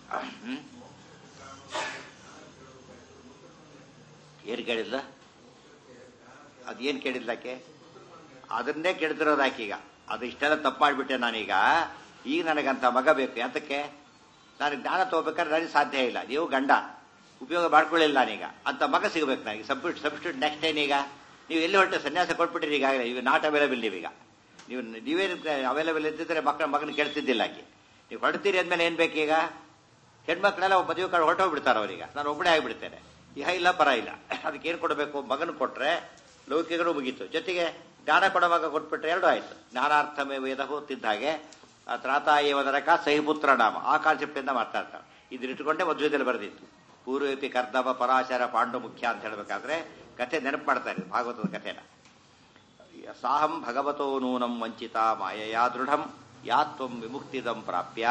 ಏನು ಕೇಳಿದ್ಲ? ಅದೇನು ಕೇಳಿದ್ಲಾಕೆ? ಅದನ್ನೇ ಕೆಡ್ತಿರೋದಾಕೀಗ. ಅದು ಇಷ್ಟೆಲ್ಲ ತಪ್ಪು ಮಾಡಿಬಿಟ್ಟೆ ನಾನೀಗ. ಈಗ ನನಗಂತ ಮಗ ಬೇಕು. ಯಾತಕ್ಕೆ? ನನಗೆ ಜ್ಞಾನ ತಗೋಬೇಕಾದ್ರೆ ನನಗೆ ಸಾಧ್ಯ ಇಲ್ಲ, ನೀವು ಗಂಡ ಉಪಯೋಗ ಮಾಡ್ಕೊಳ್ಳಿಲ್ಲ ನಾನೀಗ, ಅಂತ ಮಗ ಸಿಗಬೇಕು ನನಗೆ. ಸಬ್ಸ್ಟಿಟ್ಯೂಟ್ ನೆಕ್ಸ್ಟ್ ಏನೀಗ? ನೀವು ಎಲ್ಲಿ ಹೊರಟೆ ಸನ್ಯಾಸ ಕೊಟ್ಬಿಟ್ಟಿರಿ ಈಗಾಗಲೇ, ಇವು ನಾಟ್ ಅವೈಲೇಬಲ್. ನೀವೇನು ಅವೈಲೇಬಲ್ ಇದ್ದಿದ್ರೆ ಮಗನ ಕೇಳ್ತಿದ್ದಿಲ್ಲ ಆಕೆ. ನೀವು ಹೊರಡ್ತೀರಿ ಅಂದ್ಮೇಲೆ ಏನ್ ಬೇಕೀಗ? ಹೆಣ್ಮಕ್ಳೆಲ್ಲ ಮದುವೆ ಕಾಳು ಹೊರಟೋಗ್ಬಿಡ್ತಾರೆ ಅವ್ರೀಗ. ನಾನು ಒಬ್ಬಳೇ ಆಗಿಬಿಡ್ತೇನೆ, ಇಹ ಇಲ್ಲ ಪರ ಇಲ್ಲ. ಅದಕ್ಕೆ ಏನು ಕೊಡಬೇಕು? ಮಗನ ಕೊಟ್ರೆ ಲೌಕಿಕರು ಮುಗೀತು, ಜೊತೆಗೆ ಜ್ಞಾನ ಕೊಡೋ ಮಗ ಕೊಟ್ಬಿಟ್ರೆ ಎರಡು ಆಯ್ತು. ಜ್ಞಾನಾರ್ಥಮೇ ವೇದ ಹೋಗ್ತಿದ್ದ ಹಾಗೆ ತ್ರಾತಾಯವದರಕ ಸಹಿಪುತ್ರ ನಾಮ, ಆ ಕಾನ್ಸೆಪ್ಟ್ ಇಂದ ಮಾತಾಡ್ತಾರೆ. ಇದನ್ನಿಟ್ಟುಕೊಂಡೇ ಮಧ್ವದಲ್ಲಿ ಬರೆದಿತ್ತು. ಪೂರ್ವೇಪಿ ಕರ್ದವ ಪರಾಶರ ಪಾಂಡು ಮುಖ್ಯ ಅಂತ ಹೇಳ್ಬೇಕಾದ್ರೆ ಕಥೆ ನೆನಪು ಮಾಡ್ತಾರೆ, ಭಾಗವತದ ಕಥೆನ. ಸಾಹಂ ಭಗವತೋ ನೂನಂ ವಂಚಿತ ಮಾಯಯಾ ದೃಢಂ ಯಾತ್ವಂ ವಿಮುಕ್ತಿದಂ ಪ್ರಾಪ್ಯ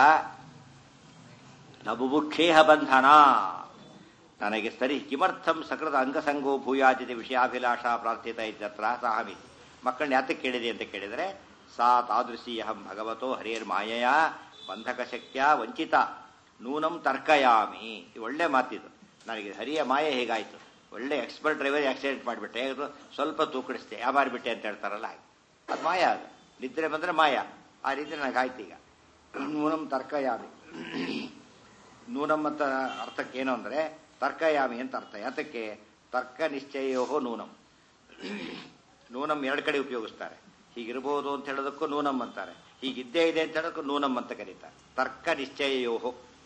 ನ ಬುಭುಕ್ಷೇಹ ಬಂಧನ. ನನಗೆ ಸರಿ ಕಿಮರ್ಥಂ ಸಕೃತ ಅಂಗಸಂಗೋ ಭೂಯಾಜಿತ ವಿಷಯಾಭಿಲಾಷ ಪ್ರಾರ್ಥಿತ ಇತ್ಯತ್ರ ಸಾಹಮಿ. ಮಕ್ಕಳನ್ನ ಯಾತಕ್ಕೆ ಕೇಳಿದೆ ಅಂತ ಕೇಳಿದರೆ, ಸಾ ತಾದೃಶಿ ಅಹಂ ಭಗವತೋ ಹರೇರ್ ಮಾಯಯ ಬಂಧಕ ಶಕ್ತಿಯ ವಂಚಿತ ನೂನಂ ತರ್ಕಯಾಮಿ. ಒಳ್ಳೆ ಮಾತಿದು. ನನಗೆ ಹರಿಯ ಮಾಯೆ ಹೇಗಾಯ್ತು, ಒಳ್ಳೆ ಎಕ್ಸ್ಪರ್ಟ್ ಡ್ರೈವರ್ ಆಕ್ಸಿಡೆಂಟ್ ಮಾಡಿಬಿಟ್ಟೆ, ಸ್ವಲ್ಪ ತೂಕಡಿಸ್ತೆ, ಯಾಮಾರಿಬಿಟ್ಟೆ ಅಂತ ಹೇಳ್ತಾರಲ್ಲ, ಅದು ಮಾಯ. ಅದು ನಿದ್ರೆ ಬಂದ್ರೆ ಮಾಯ. ಆ ರೀತಿ ನನಗಾಯ್ತು ಈಗ. ನೂನಂ ತರ್ಕಯಾಮಿ. ನೂನಂ ಅಂತ ಅರ್ಥಕ್ಕೆ ಏನು ಅಂದ್ರೆ ತರ್ಕಯಾಮಿ ಅಂತ ಅರ್ಥ. ಯಾತಕ್ಕೆ? ತರ್ಕ ನಿಶ್ಚಯೋ ನೂನಂ. ನೂನಂ ಎರಡು ಕಡೆ ಉಪಯೋಗಿಸ್ತಾರೆ. ಹೀಗಿರ್ಬೋದು ಅಂತ ಹೇಳೋದಕ್ಕೂ ನೂನಂ ಅಂತಾರೆ, ಹೀಗಿದ್ದೇ ಇದೆ ಅಂತ ಹೇಳೋದಕ್ಕೂ ನೂನಂ ಅಂತ ಕರೀತಾರೆ. ತರ್ಕ ನಿಶ್ಚಯೋ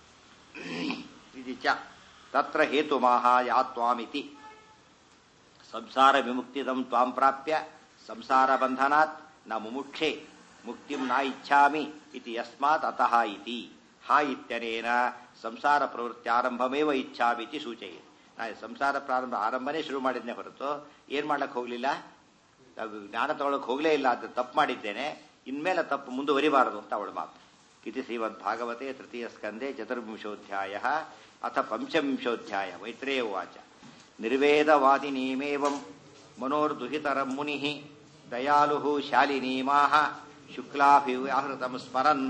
ಇದಿಚ ತತ್ರ ಹೇತುಮಾಹ ಯಾತ್ವಾಮಿತಿ ಸಂಸಾರ ವಿಮುಕ್ತಿದಂ ತ್ವಾಂ ಪ್ರಾಪ್ಯ ಸಂಸಾರ ಬಂಧನಾತ್ ನ ಮುಮುಕ್ಷೆ ಮುಕ್ತಿಂ ನ ಇಚ್ಛಾಮಿ ಇತಿ ಯಸ್ಮಾತ್ ಅತಃ ಇತಿ. ಹಾ ಇತ್ಯನೇನ ಸಂಸಾರ ಪ್ರವೃತ್ತ್ಯಾರಂಭಮೇವ ಇಚ್ಛಾಮಿ ಇತಿ ಸೂಚಯೇತ್. ನಾನು ಸಂಸಾರ ಆರಂಭನೇ ಶುರು ಮಾಡಿದ್ನೇ ಹೊರತು ಏನ್ ಮಾಡ್ಲಕ್ಕೆ ಹೋಗ್ಲಿಲ್ಲ, ಜ್ಞಾನ ತಗೊಳಕ್ ಹೋಗ್ಲೇ ಇಲ್ಲ. ಅದು ತಪ್ಪು ಮಾಡಿದ್ದೇನೆ, ಇನ್ಮೇಲೆ ತಪ್ಪು ಮುಂದುವರಿಬಾರದು ಅಂತ ಅವಳ ಮಾತು. ಇತಿ ಶ್ರೀಮದ್ ಭಾಗವತೆ ತೃತೀಯ ಸ್ಕಂದೆ ಚತುರ್ವಿಂಶೋಧ್ಯಾಯ ಅಥ ಪಂಚವಿಂಶೋಧ್ಯಾಯ. ಮೈತ್ರೇಯ ಉವಾಚ. ನಿರ್ವೇದವಾದಿನೀಮೇವಂ ಮನೋರ್ದುಹಿತರಂ ಮುನಿಃ ದಯಾಲುಃ ಶಾಲಿನೀಮಾಹ ಶುಕ್ಲಾಭಿವ್ಯಾಹೃತಂ ಸ್ಮರನ್.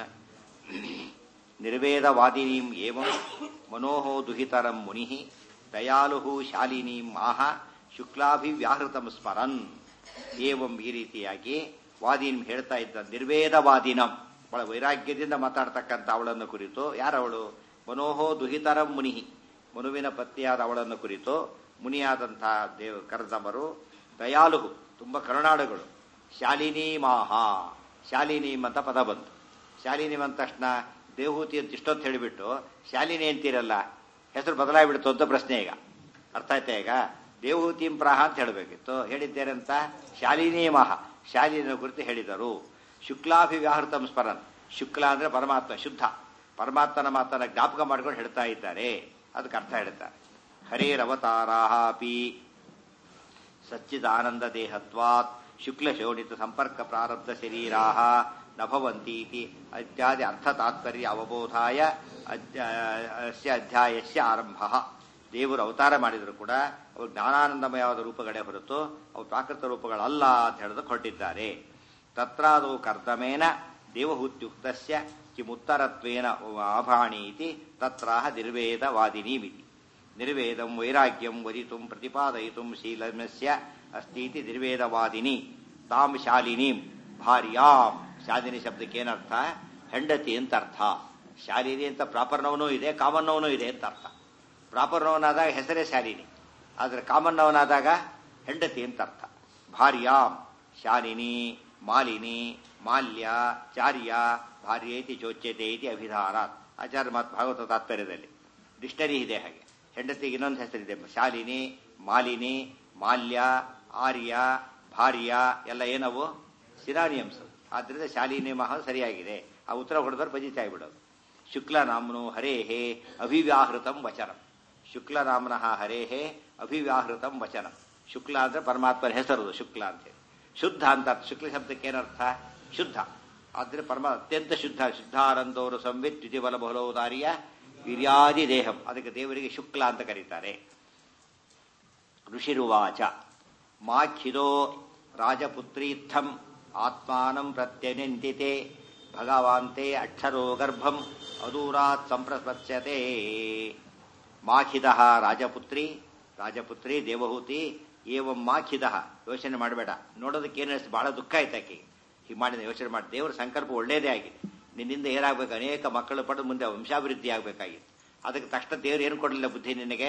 ನಿರ್ವೇದವಾದಿನೀಂ ಏವಂ ಮನೋಃ ದುಹಿತರಂ ಮುನಿಃ ದಯಾಲುಃ ಶಾಲಿನೀಂ ಆಹ ಶುಕ್ಲಾಭಿವ್ಯಾಹೃತಂ ಸ್ಮರನ್. ಏವಂ ಈ ರೀತಿಯಾಗಿ ವಾದಿನ್ ಹೇಳ್ತಾ ಇದ್ದ. ನಿರ್ವೇದವಾದಿನಂ, ಬಹಳ ವೈರಾಗ್ಯದಿಂದ ಮಾತಾಡ್ತಕ್ಕಂಥ ಅವಳನ್ನು ಕುರಿತು. ಯಾರವಳು? ಮನೋಹೋ ದುಹಿತರಂ ಮುನಿ, ಮನುವಿನ ಪತ್ನಿಯಾದ ಅವಳನ್ನು ಕುರಿತು ಮುನಿಯಾದಂತಹ ಕರ್ದಮರು. ದಯಾಲು, ತುಂಬ ಕರುಣಾಳುಗಳು. ಶಾಲಿನೀಮಾಹ, ಶಾಲಿನೀಮ್ ಅಂತ ಪದ ಬಂತು. ಶಾಲಿನೀಮ್ ಅಂದ ತಕ್ಷಣ ದೇವಹೂತಿ ಅಂತ ಇಷ್ಟೊತ್ತು ಹೇಳಿಬಿಟ್ಟು ಶಾಲಿನಿ ಅಂತೀರಲ್ಲ, ಹೆಸರು ಬದಲಾಗಿಬಿಡ್ತು ಅಂತ ಪ್ರಶ್ನೆ. ಈಗ ಅರ್ಥ ಆಯ್ತಾ? ಈಗ ದೇವಹೂತಿಂ ಪ್ರಾಹ ಅಂತ ಹೇಳಬೇಕಿತ್ತು, ಹೇಳಿದ್ದೇರಂತ ಶಾಲಿನೀಮಹ, ಶಾಲಿನ ಕುರಿತು ಹೇಳಿದರು. ಶುಕ್ಲಾಭಿವ್ಯಾಹೃತಂ ಸ್ಮರನ್. ಶುಕ್ಲ ಅಂದ್ರೆ ಪರಮಾತ್ಮ, ಶುದ್ಧ ಪರಮಾತ್ಮನ ಮಾತನ್ನ ಜ್ಞಾಪಕ ಮಾಡ್ಕೊಂಡು ಹೇಳ್ತಾ ಇದ್ದಾರೆ. ಅದಕ್ಕೆ ಅರ್ಥ ಹೇಳ್ತಾರೆ. ಹರೇರವತಾರಾಪಿ ಸಚ್ಚಿದಾನಂದ ದೇಹತ್ವಾತ್ ಶುಕ್ಲ ಶೋಣಿತ ಸಂಪರ್ಕ ಪ್ರಾರಬ್ಧ ಶರೀರಾ ನ ಭವಂತೀತಿ ಇತ್ಯಾದಿ ಅರ್ಥ ತಾತ್ಪರ್ಯ ಅವಬೋಧಾಯ ಅಧ್ಯಾಯಸ್ಯ ಆರಂಭ. ದೇವರು ಅವತಾರ ಮಾಡಿದ್ರು ಕೂಡ ಅವು ಜ್ಞಾನಾನಂದಮಯವಾದ ರೂಪಗಳೇ ಹೊರತು ಅವು ಪ್ರಾಕೃತ ರೂಪಗಳಲ್ಲ ಅಂತ ಹೇಳೋದಕ್ಕೆ ಹೊರಟಿದ್ದಾರೆ. ತತ್ರಾದೌ ಕರ್ದಮೇನ ದೇವಹೂತ್ಯುಕ್ತಸ್ಯ ಕಿಮುತ್ತರತ್ವೇನ ಆಭಾಣಿ ಇತಿ ತತ್ರಾಹ ನಿರ್ವೇದವಾದಿನೀಮಿತಿ. ನಿರ್ವೇದಂ ವೈರಾಗ್ಯಂ ವದಿತುಂ ಪ್ರತಿಪಾದಯಿತುಂ ಶೀಲಮಸ್ಯ ಅಸ್ತೀತಿ ನಿರ್ವೇದವಾದಿನಿ. ತಾಂ ಶಾಲಿನೀಂ ಭಾರ್ಯಾಂ. ಶಾಲಿನಿ ಶಬ್ದಕ್ಕೆ ಏನರ್ಥ? ಹೆಂಡತಿ ಅಂತ ಅರ್ಥ. ಶಾಲಿನಿ ಅಂತ ಪ್ರಾಪರ್ ನೌನೂ ಇದೆ, ಕಾಮನ್ ನೌನೂ ಇದೆ ಅಂತ ಅರ್ಥ. ಪ್ರಾಪರ್ ನೌನಾದಾಗ ಹೆಸರೇ ಶಾಲಿನಿ, ಆದ್ರೆ ಕಾಮನ್ ನೌನಾದಾಗ ಹೆಂಡತಿ ಅಂತ ಅರ್ಥ. ಭಾರ್ಯಾಂ ಶಾಲಿನಿ ಮಾಲಿನಿ ಮಾಲ್ಯ ಚಾರ್ಯ ಭಾರ್ಯೇತಿ ಚೋಚ್ಯತೆ ಇತಿ ಅಭಿಧಾನಾತ್. ಆಚಾರ್ಯ ಮಾತು ಭಾಗವತ ತಾತ್ಪರ್ಯದಲ್ಲಿ ಡಿಕ್ಷನರಿ ಇದೆ ಹಾಗೆ. ಹೆಂಡತಿಗೆ ಇನ್ನೊಂದು ಹೆಸರಿದೆ, ಶಾಲಿನಿ ಮಾಲಿನಿ ಮಾಲ್ಯ, ಆರ್ಯ, ಭಾರ್ಯ ಎಲ್ಲ ಏನವು ಸಿನಾನಿಯಮ್ಸ್. ಆದ್ರಿಂದ ಶಾಲಿನಿ ಮಹ ಸರಿಯಾಗಿದೆ. ಆ ಉತ್ತರ ಹೊಡೆದವ್ರು ಬಜಿತಾ ಬಿಡೋದು. ಶುಕ್ಲನಾಮ್ನೋ ಹರೇಹೇ ಅಭಿವ್ಯಾಹೃತಂ ವಚನಂ. ಶುಕ್ಲನಾಮ್ನಃ ಹರೇಹೇ ಅಭಿವ್ಯಾಹೃತಂ ವಚನಂ. ಶುಕ್ಲ ಅಂದ್ರೆ ಪರಮಾತ್ಮನ ಹೆಸರು ಶುಕ್ಲ ಅಂತೇಳಿ. ಶುದ್ಧ ಅಂತ ಶುಕ್ಲ ಶಬ್ದಕ್ಕೆ ಏನರ್ಥ? ಶುದ್ಧ. ಆದ್ರೆ ಅತ್ಯಂತ ಶುದ್ಧ. ಶುದ್ಧಾನಂದವರು ಸಂವಿತ್ ದ್ವಿತಿಬಲ ಬಹುಲೋದಾರ್ಯ ವೀರ್ಯಾದಿ ದೇಹಂ. ಅದಕ್ಕೆ ದೇವರಿಗೆ ಶುಕ್ಲ ಅಂತ ಕರೀತಾರೆ. ಋಷಿರುವಾಚ ಮಾಖಿದೋ ರಾಜಪುತ್ರೀತ್ಥಂ ಆತ್ಮಾನಂ ಪ್ರತ್ಯನಿಂದಿತೆ ಭಗವಾಂತೆ ಅಕ್ಷರೋ ಗರ್ಭಂ ಅದೂರಾತ್ ಸಂಪ್ರಪತ್ಸ್ಯತೆ. ಮಾಖಿದಃ ರಾಜಪುತ್ರಿ ದೇವಹೂತಿ ಏವಂ ಮಾಖಿದಃ. ಯೋಚನೆ ಮಾಡಬೇಡ. ನೋಡೋದಕ್ಕೆ ಏನಿಸ್ತು, ಬಹಳ ದುಃಖ ಆಯ್ತು ಆಕೆಗೆ. ಹೀಗೆ ಮಾಡಿದ ಯೋಚನೆ ಮಾಡಿ. ದೇವರ ಸಂಕಲ್ಪ ಒಳ್ಳೇದೇ ಆಗಿದೆ. ನಿನ್ನಿಂದ ಏನಾಗಬೇಕು, ಅನೇಕ ಮಕ್ಕಳು ಪಡೆದು ಮುಂದೆ ವಂಶಾಭಿವೃದ್ಧಿ ಆಗಬೇಕಾಗಿತ್ತು. ಅದಕ್ಕೆ ತಕ್ಷಣ ದೇವರು ಏನು ಕೊಡಲಿಲ್ಲ ಬುದ್ಧಿ ನಿನಗೆ?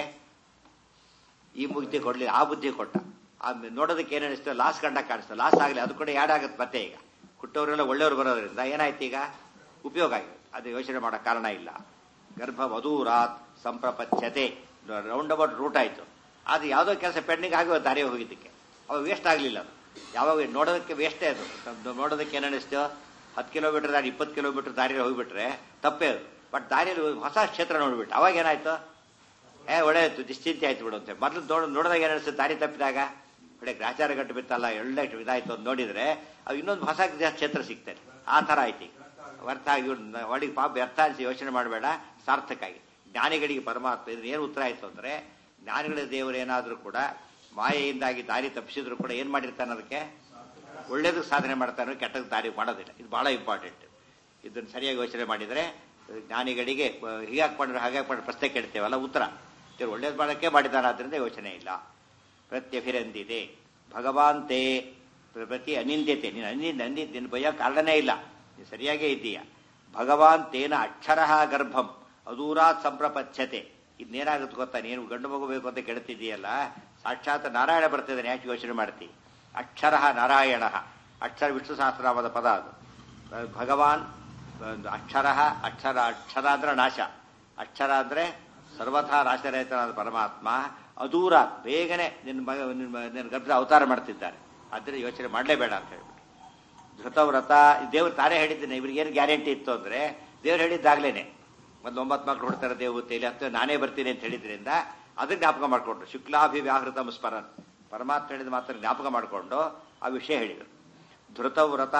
ಈ ಬುದ್ಧಿ ಕೊಡಲಿಲ್ಲ, ಆ ಬುದ್ಧಿ ಕೊಟ್ಟ. ನೋಡೋದಕ್ಕೆ ಏನಿಸ್ತು, ಲಾಸ್ ಕಂಡ ಕಾಣಿಸ್ತು. ಲಾಸ್ ಆಗಲಿ, ಅದು ಕೂಡ ಆಗುತ್ತೆ. ಮತ್ತೆ ಈಗ ಹುಟ್ಟವರೆಲ್ಲ ಒಳ್ಳೆಯವರು ಬರೋದ್ರಿಂದ ಏನಾಯ್ತು, ಈಗ ಉಪಯೋಗ ಆಗಿದೆ. ಅದು ಯೋಚನೆ ಮಾಡೋ ಕಾರಣ ಇಲ್ಲ. ಗರ್ಭ ವಧೂರಾತ್ ಸಂಪ್ರಪಚ್ಯತೆ. ರೌಂಡ್ ಅಬೌಟ್ ರೂಟ್ ಆಯ್ತು. ಅದು ಯಾವುದೋ ಕೆಲಸ ಪೆಂಡಿಂಗ್ ಆಗಿ ದಾರಿ ಹೋಗಿದ್ದಕ್ಕೆ ಅವಾಗ ವೇಸ್ಟ್ ಆಗಲಿಲ್ಲ. ಅದು ಯಾವಾಗ ನೋಡೋದಕ್ಕೆ ವೇಸ್ಟೇ. ಅದು ನೋಡೋದಕ್ಕೆ ಏನಿಸ್ತು, 10 ಕಿಲೋಮೀಟರ್ ದಾರಿ 20 ಕಿಲೋಮೀಟರ್ ದಾರಿಯಲ್ಲಿ ಹೋಗ್ಬಿಟ್ರೆ ತಪ್ಪೇ ಅದು. ಬಟ್ ದಾರಿಯಲ್ಲಿ ಹೊಸ ಕ್ಷೇತ್ರ ನೋಡ್ಬಿಟ್ಟು ಅವಾಗ ಏನಾಯ್ತು, ಒಳ್ಳೆಯದು, ನಿಶ್ಚಿಂತೆ ಆಯ್ತು ಬಿಡು ಅಂತ. ಮೊದಲು ನೋಡಿದಾಗ ಏನಿಸ್ತದೆ, ದಾರಿ ತಪ್ಪಿದಾಗ ಒಳ್ಳೆ ಗ್ರಾಚಾರ ಗಂಟು ಬಿತ್ತಲ್ಲ, ಒಳ್ಳೆ ಇದಾಯ್ತು ಅಂತ ನೋಡಿದ್ರೆ ಅದು ಇನ್ನೊಂದು ಹೊಸ ಕ್ಷೇತ್ರ ಸಿಗ್ತದೆ. ಆ ಥರ ಆಯ್ತು. ವ್ಯರ್ಥ ಆಗಿ ಒಳಗೆ ಪಾಪ ವ್ಯರ್ಥ ಅನಿಸಿ ಯೋಚನೆ ಮಾಡಬೇಡ, ಸಾರ್ಥಕಾಗಿ. ಜ್ಞಾನಿಗಳಿಗೆ ಪರಮಾತ್ಮ ಇದ್ರೆ ಏನು ಉತ್ತರ ಆಯ್ತು ಅಂದ್ರೆ, ಜ್ಞಾನಿಗಳ ದೇವರೇನಾದ್ರೂ ಕೂಡ ಮಾಯೆಯಿಂದಾಗಿ ದಾರಿ ತಪ್ಪಿಸಿದ್ರು ಕೂಡ ಏನ್ ಮಾಡಿರ್ತಾನೆ, ಅದಕ್ಕೆ ಒಳ್ಳೇದಕ್ಕೆ ಸಾಧನೆ ಮಾಡ್ತಾನೆ, ಕೆಟ್ಟಕ್ಕೆ ದಾರಿ ಮಾಡೋದಿಲ್ಲ. ಇದು ಬಹಳ ಇಂಪಾರ್ಟೆಂಟ್. ಇದನ್ನು ಸರಿಯಾಗಿ ಯೋಚನೆ ಮಾಡಿದ್ರೆ ಜ್ಞಾನಿಗಳಿಗೆ ಹೀಗಾಕ್ ಮಾಡಿದ್ರೆ ಹಾಗಾಗಿ ಮಾಡಿ ಪ್ರಶ್ನೆ ಕೇಳ್ತೇವಲ್ಲ, ಉತ್ತರ ಒಳ್ಳೇದು ಮಾಡೋಕ್ಕೆ ಮಾಡಿದಾನ. ಆದ್ರಿಂದ ಯೋಚನೆ ಇಲ್ಲ. ಪ್ರತ್ಯಭಿರಂದಿದೆ ಭಗವಾಂತೆ ಪ್ರತಿ ಅನಿಂದ್ಯತೆ. ನಿನ್ನ ಭಯ ಕಾರಣನೇ ಇಲ್ಲ, ನೀನು ಸರಿಯಾಗೇ ಇದ್ದೀಯ. ಭಗವಾನ್ ತೇನ ಅಕ್ಷರ ಗರ್ಭಂ ಅದೂರಾತ್ ಸಂಪ್ರಪಚ್ಯತೆ. ಇದನ್ನೇನಾಗುತ್ತೆ ಗೊತ್ತಾ, ನೀನು ಗಂಡು ಮಗು ಬೇಕು ಅಂತ ಕೇಳ್ತಿದ್ದೀಯಲ್ಲ, ಸಾಕ್ಷಾತ್ ನಾರಾಯಣ ಬರ್ತಿದ್ದಾನೆ. ಯಾಕೆ ಯೋಚನೆ ಮಾಡ್ತಿ? ಅಕ್ಷರ ನಾರಾಯಣ. ಅಕ್ಷರ ವಿಷ್ಣು ಸಹಸ್ರನಾಮದ ಪದ ಅದು. ಭಗವಾನ್ ಅಕ್ಷರ ಅಂದ್ರೆ ನಾಶ. ಅಕ್ಷರ ಅಂದ್ರೆ ಸರ್ವಥಾ ನಾಶರಹಿತನಾದ ಪರಮಾತ್ಮ ಅದೂರ ಬೇಗನೆ ನಿನ್ನ ಗರ್ಭದ ಅವತಾರ ಮಾಡ್ತಿದ್ದಾರೆ. ಆದ್ರೆ ಯೋಚನೆ ಮಾಡಲೇಬೇಡ ಅಂತ ಹೇಳ್ಬಿಟ್ಟು. ಧೃತವ್ರತ ದೇವ್ರು ತಾನೇ ಹೇಳಿದ್ದೇನೆ. ಇವ್ರಿಗೆ ಏನು ಗ್ಯಾರಂಟಿ ಇತ್ತು ಅಂದ್ರೆ, ದೇವ್ರು ಹೇಳಿದ್ದಾಗ್ಲೇನೆ ಮೊದಲು 9 ಮಕ್ಕಳು ಹೊಡ್ತಾರೆ ದೇವತೆಯಲ್ಲಿ, ಅಥವಾ ನಾನೇ ಬರ್ತೀನಿ ಅಂತ ಹೇಳಿದ್ರಿಂದ ಅದನ್ನ ಜ್ಞಾಪಕ ಮಾಡಿಕೊಂಡ್ರು. ಶುಕ್ಲಾಭಿವ್ಯಾಹೃತಂ ಸ್ಮರನ್. ಪರಮಾತ್ಮ ಹೇಳಿದ ಮಾತ್ರ ಜ್ಞಾಪಕ ಮಾಡಿಕೊಂಡು ಆ ವಿಷಯ ಹೇಳಿದರು. ಧೃತವ್ರತ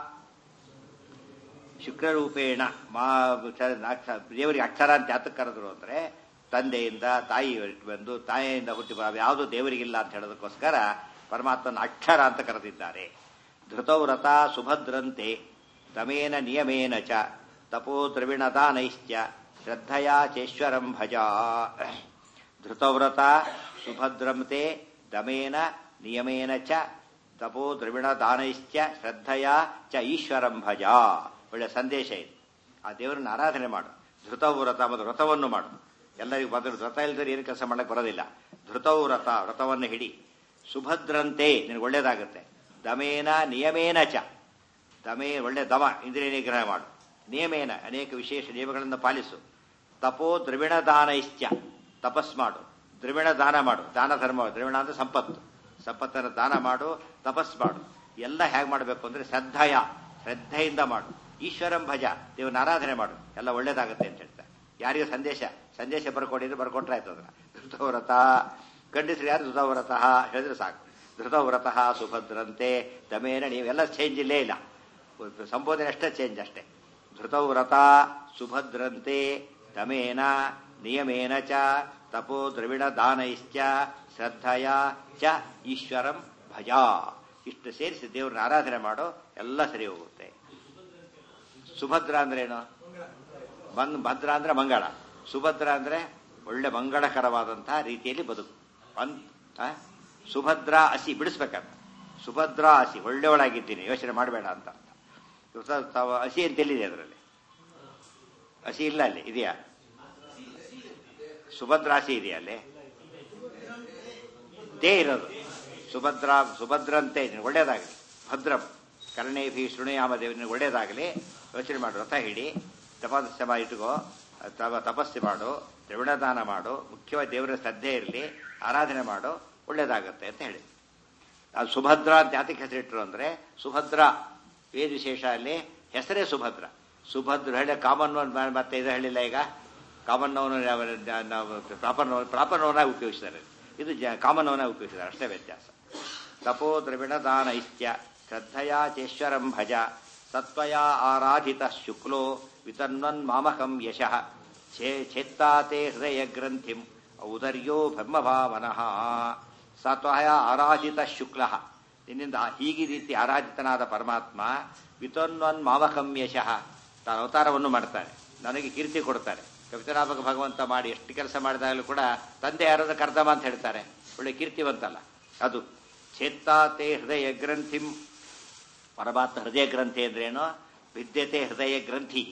ಶುಕ್ರರೂಪೇಣ ದೇವರಿಗೆ ಅಕ್ಷರ ಅಂತ ಯಾತಕ್ಕೆ ಕರೆದ್ರು ಅಂದ್ರೆ, ತಂದೆಯಿಂದ ತಾಯಿ ಬಂದು ತಾಯಿಯಿಂದ ಹುಟ್ಟಿ ಯಾವುದು ದೇವರಿಗಿಲ್ಲ ಅಂತ ಹೇಳೋದಕ್ಕೋಸ್ಕರ ಪರಮಾತ್ಮನ ಅಕ್ಷರ ಅಂತ ಕರೆದಿದ್ದಾರೆ. ಧೃತವ್ರತ ಸುಭದ್ರಂತೆ ತಮೇನ ನಿಯಮೇನ ಚ ತಪೋ ದ್ರವಿಣದಾನೈಶ್ಚ ಶ್ರದ್ಧಯಾ ಚೇಶ್ವರಂ ಭಜಾ. ಧೃತವ್ರತ ಸುಭದ್ರಂತೆ ದಮೇನ ನಿಯಮೇನ ಚ ತಪೋ ದ್ರವಿಣದಾನೈಶ್ಚ ಶ್ರದ್ಧಯಾ ಚ ಈಶ್ವರಂ ಭಜಾ. ಒಳ್ಳೆ ಸಂದೇಶ ಇದೆ. ಆ ದೇವರನ್ನ ಆರಾಧನೆ ಮಾಡು. ಧೃತವ್ರತ ಮತ್ತು ವ್ರತವನ್ನು ಮಾಡು. ಎಲ್ಲರಿಗೂ ಮೊದಲು ವ್ರತ ಇಲ್ಲದ್ರೆ ಏನು ಕೆಲಸ ಮಾಡಕ್ಕೆ ಬರೋದಿಲ್ಲ. ಧೃತವ್ರತ ವ್ರತವನ್ನು ಹಿಡಿ. ಸುಭದ್ರಂತೆ ನಿನಗೆ ಒಳ್ಳೇದಾಗುತ್ತೆ. ದಮೇನ ನಿಯಮೇನ ಚ. ದಮೇ ಒಳ್ಳೆ ದಮ ಇಂದ್ರಿಯ ನಿಗ್ರಹ ಮಾಡು. ನಿಯಮೇನ ಅನೇಕ ವಿಶೇಷ ನಿಯಮಗಳನ್ನು ಪಾಲಿಸು. ತಪೋ ದ್ರವಿಣ ದಾನೈಶ್ಚ. ತಪಸ್ ಮಾಡು. ದ್ರವಿಣ ದಾನ ಮಾಡು. ದಾನ ಧರ್ಮ. ದ್ರವಿಣ ಅಂದ್ರೆ ಸಂಪತ್ತು. ಸಂಪತ್ತನ್ನು ದಾನ ಮಾಡು. ತಪಸ್ ಮಾಡು. ಎಲ್ಲ ಹೇಗೆ ಮಾಡಬೇಕು ಅಂದ್ರೆ ಶ್ರದ್ಧೆಯಿಂದ ಮಾಡು. ಈಶ್ವರಂ ಭಜ. ದೇವನ ಆರಾಧನೆ ಮಾಡು. ಎಲ್ಲ ಒಳ್ಳೇದಾಗುತ್ತೆ ಅಂತ ಹೇಳ್ತಾರೆ. ಯಾರಿಗೂ ಸಂದೇಶ ಬರ್ಕೊಟ್ಟಿದ್ರೆ ಬರ್ಕೊಟ್ರಾಯ್ತು. ಅದನ್ನ ಧೃತವ್ರತ ಗಂಡಸರು ಯಾರು ಧೃತವ್ರತ ಹೇಳಿದ್ರೆ ಸಾಕು. ಧೃತವ್ರತ ಸುಭದ್ರಂತೆ ದಮೇನ ನೀವೆಲ್ಲ ಚೇಂಜ್ ಇಲ್ಲೇ ಇಲ್ಲ. ಸಂಬೋಧನೆ ಅಷ್ಟೇ ಚೇಂಜ್ ಅಷ್ಟೇ. ಧೃತವ್ರತ ಸುಭದ್ರಂತೆ ದಮೇನ ನಿಯಮೇನ ಚ ತಪೋ ದ್ರವಿಣ ದಾನೈಶ್ಚ ಶ್ರದ್ಧಯ ಚ ಈಶ್ವರಂ ಭಜಾ. ಇಷ್ಟು ಸೇರಿಸಿ ದೇವ್ರನ್ನ ಆರಾಧನೆ ಮಾಡೋ, ಎಲ್ಲ ಸರಿ ಹೋಗುತ್ತೆ. ಸುಭದ್ರ ಅಂದ್ರೇನು? ಭದ್ರ ಅಂದ್ರೆ ಮಂಗಳ. ಸುಭದ್ರ ಅಂದ್ರೆ ಒಳ್ಳೆ ಮಂಗಳಕರವಾದಂತಹ ರೀತಿಯಲ್ಲಿ ಬದುಕು. ಸುಭದ್ರ ಹಸಿ ಬಿಡಿಸ್ಬೇಕಂತ. ಸುಭದ್ರ ಹಸಿ ಒಳ್ಳೆಯವಳಾಗಿದ್ದೀನಿ, ಯೋಚನೆ ಮಾಡಬೇಡ ಅಂತ. ಹಸಿ ಅಂತ ಎಲ್ಲಿದೆ ಅದರಲ್ಲಿ? ಹಸಿ ಇಲ್ಲ ಅಲ್ಲಿ, ಇದೆಯಾ? ಸುಭದ್ರ ಹಸಿ ಇದೆಯಾ ಅಲ್ಲಿ? ದೇ ಇರೋದು. ಸುಭದ್ರಂತೆ ಒಳ್ಳೇದಾಗಲಿ. ಭದ್ರಂ ಕರ್ಣೇಭಿ ಶೃಣಯಾಮ ದೇವನಿಗೆ ಒಳ್ಳೇದಾಗಲಿ. ಯೋಚನೆ ಮಾಡು. ವ್ರತ ಹಿಡಿ. ತಪಸ್ಸೆ ಇಟ್ಕೋ. ತಪಸ್ಸೆ ಮಾಡು. ದ್ರವಿಣದಾನ ಮಾಡು. ಮುಖ್ಯವಾಗಿ ದೇವರ ಶ್ರದ್ಧೆ ಇರಲಿ. ಆರಾಧನೆ ಮಾಡು. ಒಳ್ಳೇದಾಗತ್ತೆ ಅಂತ ಹೇಳಿ. ಅದು ಸುಭದ್ರ ಅಂತ ಯಾತಕ್ಕೆ ಹೆಸರಿಟ್ಟರು ಅಂದ್ರೆ ಸುಭದ್ರ ವೇದ ವಿಶೇಷ ಅಲ್ಲಿ ಹೆಸರೇ ಸುಭದ್ರ. ಸುಭದ್ರ ಹೇಳಿ ಕಾಮನ್ ನೋನ್ ಮತ್ತೆ ಇದು ಹೇಳಿಲ್ಲ. ಈಗ ಕಾಮನ್ ನೋನ್ ಪ್ರಾಪರ್ ನೋನಾಗಿ ಉಪಯೋಗಿಸ್ತಾರೆ, ಇದು ಕಾಮನ್ ನೋನಾಗಿ ಉಪಯೋಗಿಸಿದ್ದಾರೆ, ಅಷ್ಟೇ ವ್ಯತ್ಯಾಸ. ತಪೋ ದ್ರವಿಣ ದಾನ ಇತ್ಯ ಶ್ರದ್ಧಯಾ ಚೇಶ್ವರಂ ಭಜ ಸತ್ವಯ ಆರಾಧಿತ ಶುಕ್ಲೋ ವಿತನ್ವನ್ ಮಾಮಕಂ ಯಶಃ ಛೇತ್ತಾತೆ ಹೃದಯ ಗ್ರಂಥಿಂ ಔದರ್ಯೋ ಬ್ರಹ್ಮಭಾವನಃ. ಸತ್ವಯ ಆರಾಧಿತ ಶುಕ್ಲ, ನಿನ್ನಿಂದ ಹೀಗೆ ರೀತಿ ಆರಾಧಿತನಾದ ಪರಮಾತ್ಮ ವಿತನ್ವನ್ ಮಾಮಕಂ ಯಶಃ, ತಾನು ಅವತಾರವನ್ನು ಮಾಡ್ತಾರೆ, ನನಗೆ ಕೀರ್ತಿ ಕೊಡ್ತಾರೆ. ಕವಿತನಾಮಕ ಭಗವಂತ ಮಾಡಿ ಎಷ್ಟು ಕೆಲಸ ಮಾಡಿದಾಗಲೂ ಕೂಡ ತಂದೆ ಯಾರಾದ್ರೂ ಕರ್ದಮ ಅಂತ ಹೇಳ್ತಾರೆ, ಒಳ್ಳೆ ಕೀರ್ತಿವಂತಲ್ಲ ಅದು. ಛೇತ್ತಾತೆ ಹೃದಯ ಗ್ರಂಥಿಂ, ಪರಮಾತ್ಮ ಹೃದಯ ಗ್ರಂಥಿ ಅಂದ್ರೇನು? ವಿದ್ಯತೆ ಹೃದಯ ಗ್ರಂಥಿ.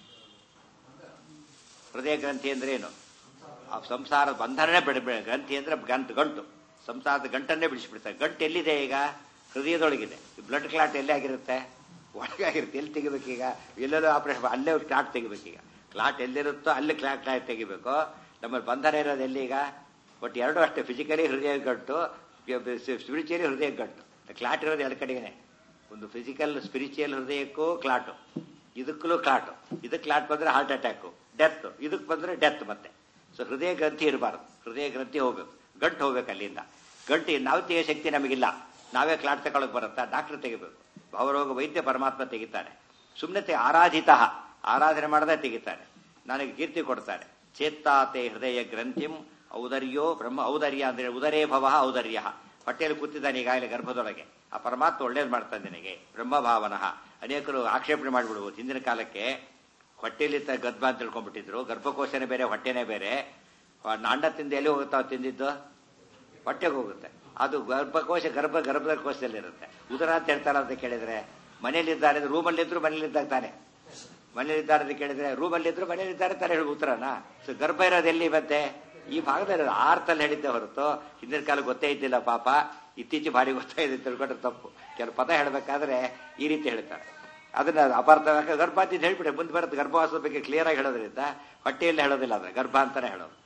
ಹೃದಯ ಗ್ರಂಥಿ ಅಂದ್ರೇನು? ಆ ಸಂಸಾರದ ಬಂಧನನೇ ಗ್ರಂಥಿ ಅಂದ್ರೆ ಗಂಟು, ಸಂಸಾರದ ಗಂಟನ್ನೇ ಬಿಡಿಸಿಬಿಡ್ತಾರೆ. ಗಂಟು ಎಲ್ಲಿದೆ? ಈಗ ಹೃದಯದೊಳಗಿದೆ. ಬ್ಲಡ್ ಕ್ಲಾಟ್ ಎಲ್ಲಿ ಆಗಿರುತ್ತೆ? ಒಳಗಾಗಿರುತ್ತೆ. ಎಲ್ಲಿ ತೆಗಿಬೇಕೀಗ? ಎಲ್ಲೆಲ್ಲೋ ಆಪರೇಷನ್, ಅಲ್ಲೇ ಕ್ಲಾಟ್ ತೆಗಿಬೇಕೀಗ. ಕ್ಲಾಟ್ ಎಲ್ಲಿರುತ್ತೋ ಅಲ್ಲಿ ಕ್ಲಾಟ್ ತೆಗಿಬೇಕು. ನಮ್ಮಲ್ಲಿ ಬಂಧನ ಇರೋದು ಎಲ್ಲಿಗ? ಬಟ್ ಎರಡು ಅಷ್ಟೇ, ಫಿಸಿಕಲಿ ಹೃದಯ ಗಂಟು, ಸ್ಪಿರಿಚುವಲಿ ಹೃದಯ ಗಂಟು. ಕ್ಲಾಟ್ ಇರೋದು ಎರಡು ಕಡೆಗೇನೆ, ಒಂದು ಫಿಸಿಕಲ್ ಸ್ಪಿರಿಚುವಲ್ ಹೃದಯಕ್ಕೂ ಕ್ಲಾಟು, ಇದಕ್ಕೂ ಕ್ಲಾಟು. ಇದಕ್ಕೆ ಕ್ಲಾಟ್ ಬಂದ್ರೆ ಹಾರ್ಟ್ ಅಟ್ಯಾಕು, ಡೆತ್. ಇದಕ್ಕೆ ಬಂದ್ರೆ ಡೆತ್ ಮತ್ತೆ. ಸೊ ಹೃದಯ ಗ್ರಂಥಿ ಇರಬಾರ್ದು, ಹೃದಯ ಗ್ರಂಥಿ ಹೋಗ್ಬೇಕು, ಗಂಟು ಹೋಗ್ಬೇಕು ಅಲ್ಲಿಂದ. ಗಂಟು ನಾವು ತೆಗೆಯೋ ಶಕ್ತಿ ನಮಗಿಲ್ಲ, ನಾವೇ ಕ್ಲಾಟ್ ತಗೊಳಕ್ ಬರುತ್ತಾ? ಡಾಕ್ಟರ್ ತೆಗಿಬೇಕು, ಭಾವರೋಗ ವೈದ್ಯ ಪರಮಾತ್ಮ ತೆಗಿತಾನೆ. ಸುಮ್ಮನೆ ಆರಾಧಿತ, ಆರಾಧನೆ ಮಾಡದೆ ತೆಗಿತಾನೆ, ನನಗೆ ಕೀರ್ತಿ ಕೊಡ್ತಾರೆ. ಚೇತ್ತಾತೆ ಹೃದಯ ಗ್ರಂಥಿಂ ಔದರ್ಯೋ ಬ್ರಹ್ಮ. ಔದರ್ಯ ಅಂದ್ರೆ ಉದರೇ ಭವ ಔದರ್ಯ, ಹೊಟ್ಟೆಯಲ್ಲಿ ಕೂತಿದ್ದಾನೆ ಈಗಾಗಲೇ ಗರ್ಭದೊಳಗೆ. ಆ ಪರಮಾತ್ಮ ಒಳ್ಳೇದು ಮಾಡ್ತಾನೆ ನಿನಗೆ, ಬ್ರಹ್ಮಭಾವನಃ. ಅನೇಕರು ಆಕ್ಷೇಪಣೆ ಮಾಡಿಬಿಡ್ಬೋದು, ಹಿಂದಿನ ಕಾಲಕ್ಕೆ ಹೊಟ್ಟೆಯಲ್ಲಿ ಗರ್ಭ ಅಂತ ತಿಳ್ಕೊಂಡ್ಬಿಟ್ಟಿದ್ರು. ಗರ್ಭಕೋಶನೇ ಬೇರೆ, ಹೊಟ್ಟೆನೇ ಬೇರೆ. ನಾಂಡ ತಿಂದು ಎಲ್ಲಿ ಹೋಗುತ್ತಾ ತಿಂದಿದ್ದು? ಹೊಟ್ಟೆಗೆ ಹೋಗುತ್ತೆ. ಅದು ಗರ್ಭಕೋಶ ಗರ್ಭದ ಕೋಶದಲ್ಲಿರುತ್ತೆ. ಉದರ ಅಂತ ಹೇಳ್ತಾರ ಅಂತ ಕೇಳಿದ್ರೆ, ಮನೇಲಿದ್ದಾರೆ ರೂಮಲ್ಲಿದ್ರು ಮನೇಲಿದ್ದಾಗ ತಾನೆ, ಮನೇಲಿದ್ದಾರೆ ಅಂತ ಕೇಳಿದ್ರೆ ರೂಮಲ್ಲಿದ್ರು ಮನೇಲಿದ್ದಾರೆ ತಾನೆ ಹೇಳಿ ಉತ್ತರನ. ಸೊ ಗರ್ಭ ಇರೋದು ಎಲ್ಲಿ ಮತ್ತೆ? ಈ ಭಾಗದಲ್ಲಿ ಆರ್ತಲ್ಲಿ ಹೇಳಿದ್ದೆ ಹೊರತು ಹಿಂದಿನ ಕಾಲ ಗೊತ್ತೇ ಇದ್ದಿಲ್ಲ ಪಾಪ. ಇತ್ತೀಚೆ ಭಾರಿ ಗೊತ್ತಾಗಿದೆ, ತಿಳ್ಕೊಂಡ್ರೆ ತಪ್ಪು. ಕೆಲವು ಪದ ಹೇಳಬೇಕಾದ್ರೆ ಈ ರೀತಿ ಹೇಳ್ತಾರೆ, ಅದನ್ನ ಅಪಾರ್ಥ. ಗರ್ಭ ಅಂತ ಹೇಳ್ಬಿಟ್ಟೆ, ಮುಂದೆ ಬರುತ್ತೆ ಗರ್ಭವಾಸದ ಬಗ್ಗೆ ಕ್ಲಿಯರ್ ಆಗಿ ಹೇಳೋದ್ರಿಂದ ಹೊಟ್ಟೆಯಲ್ಲಿ ಹೇಳೋದಿಲ್ಲ, ಅದ್ರ ಗರ್ಭ ಅಂತಾನೆ ಹೇಳೋದು.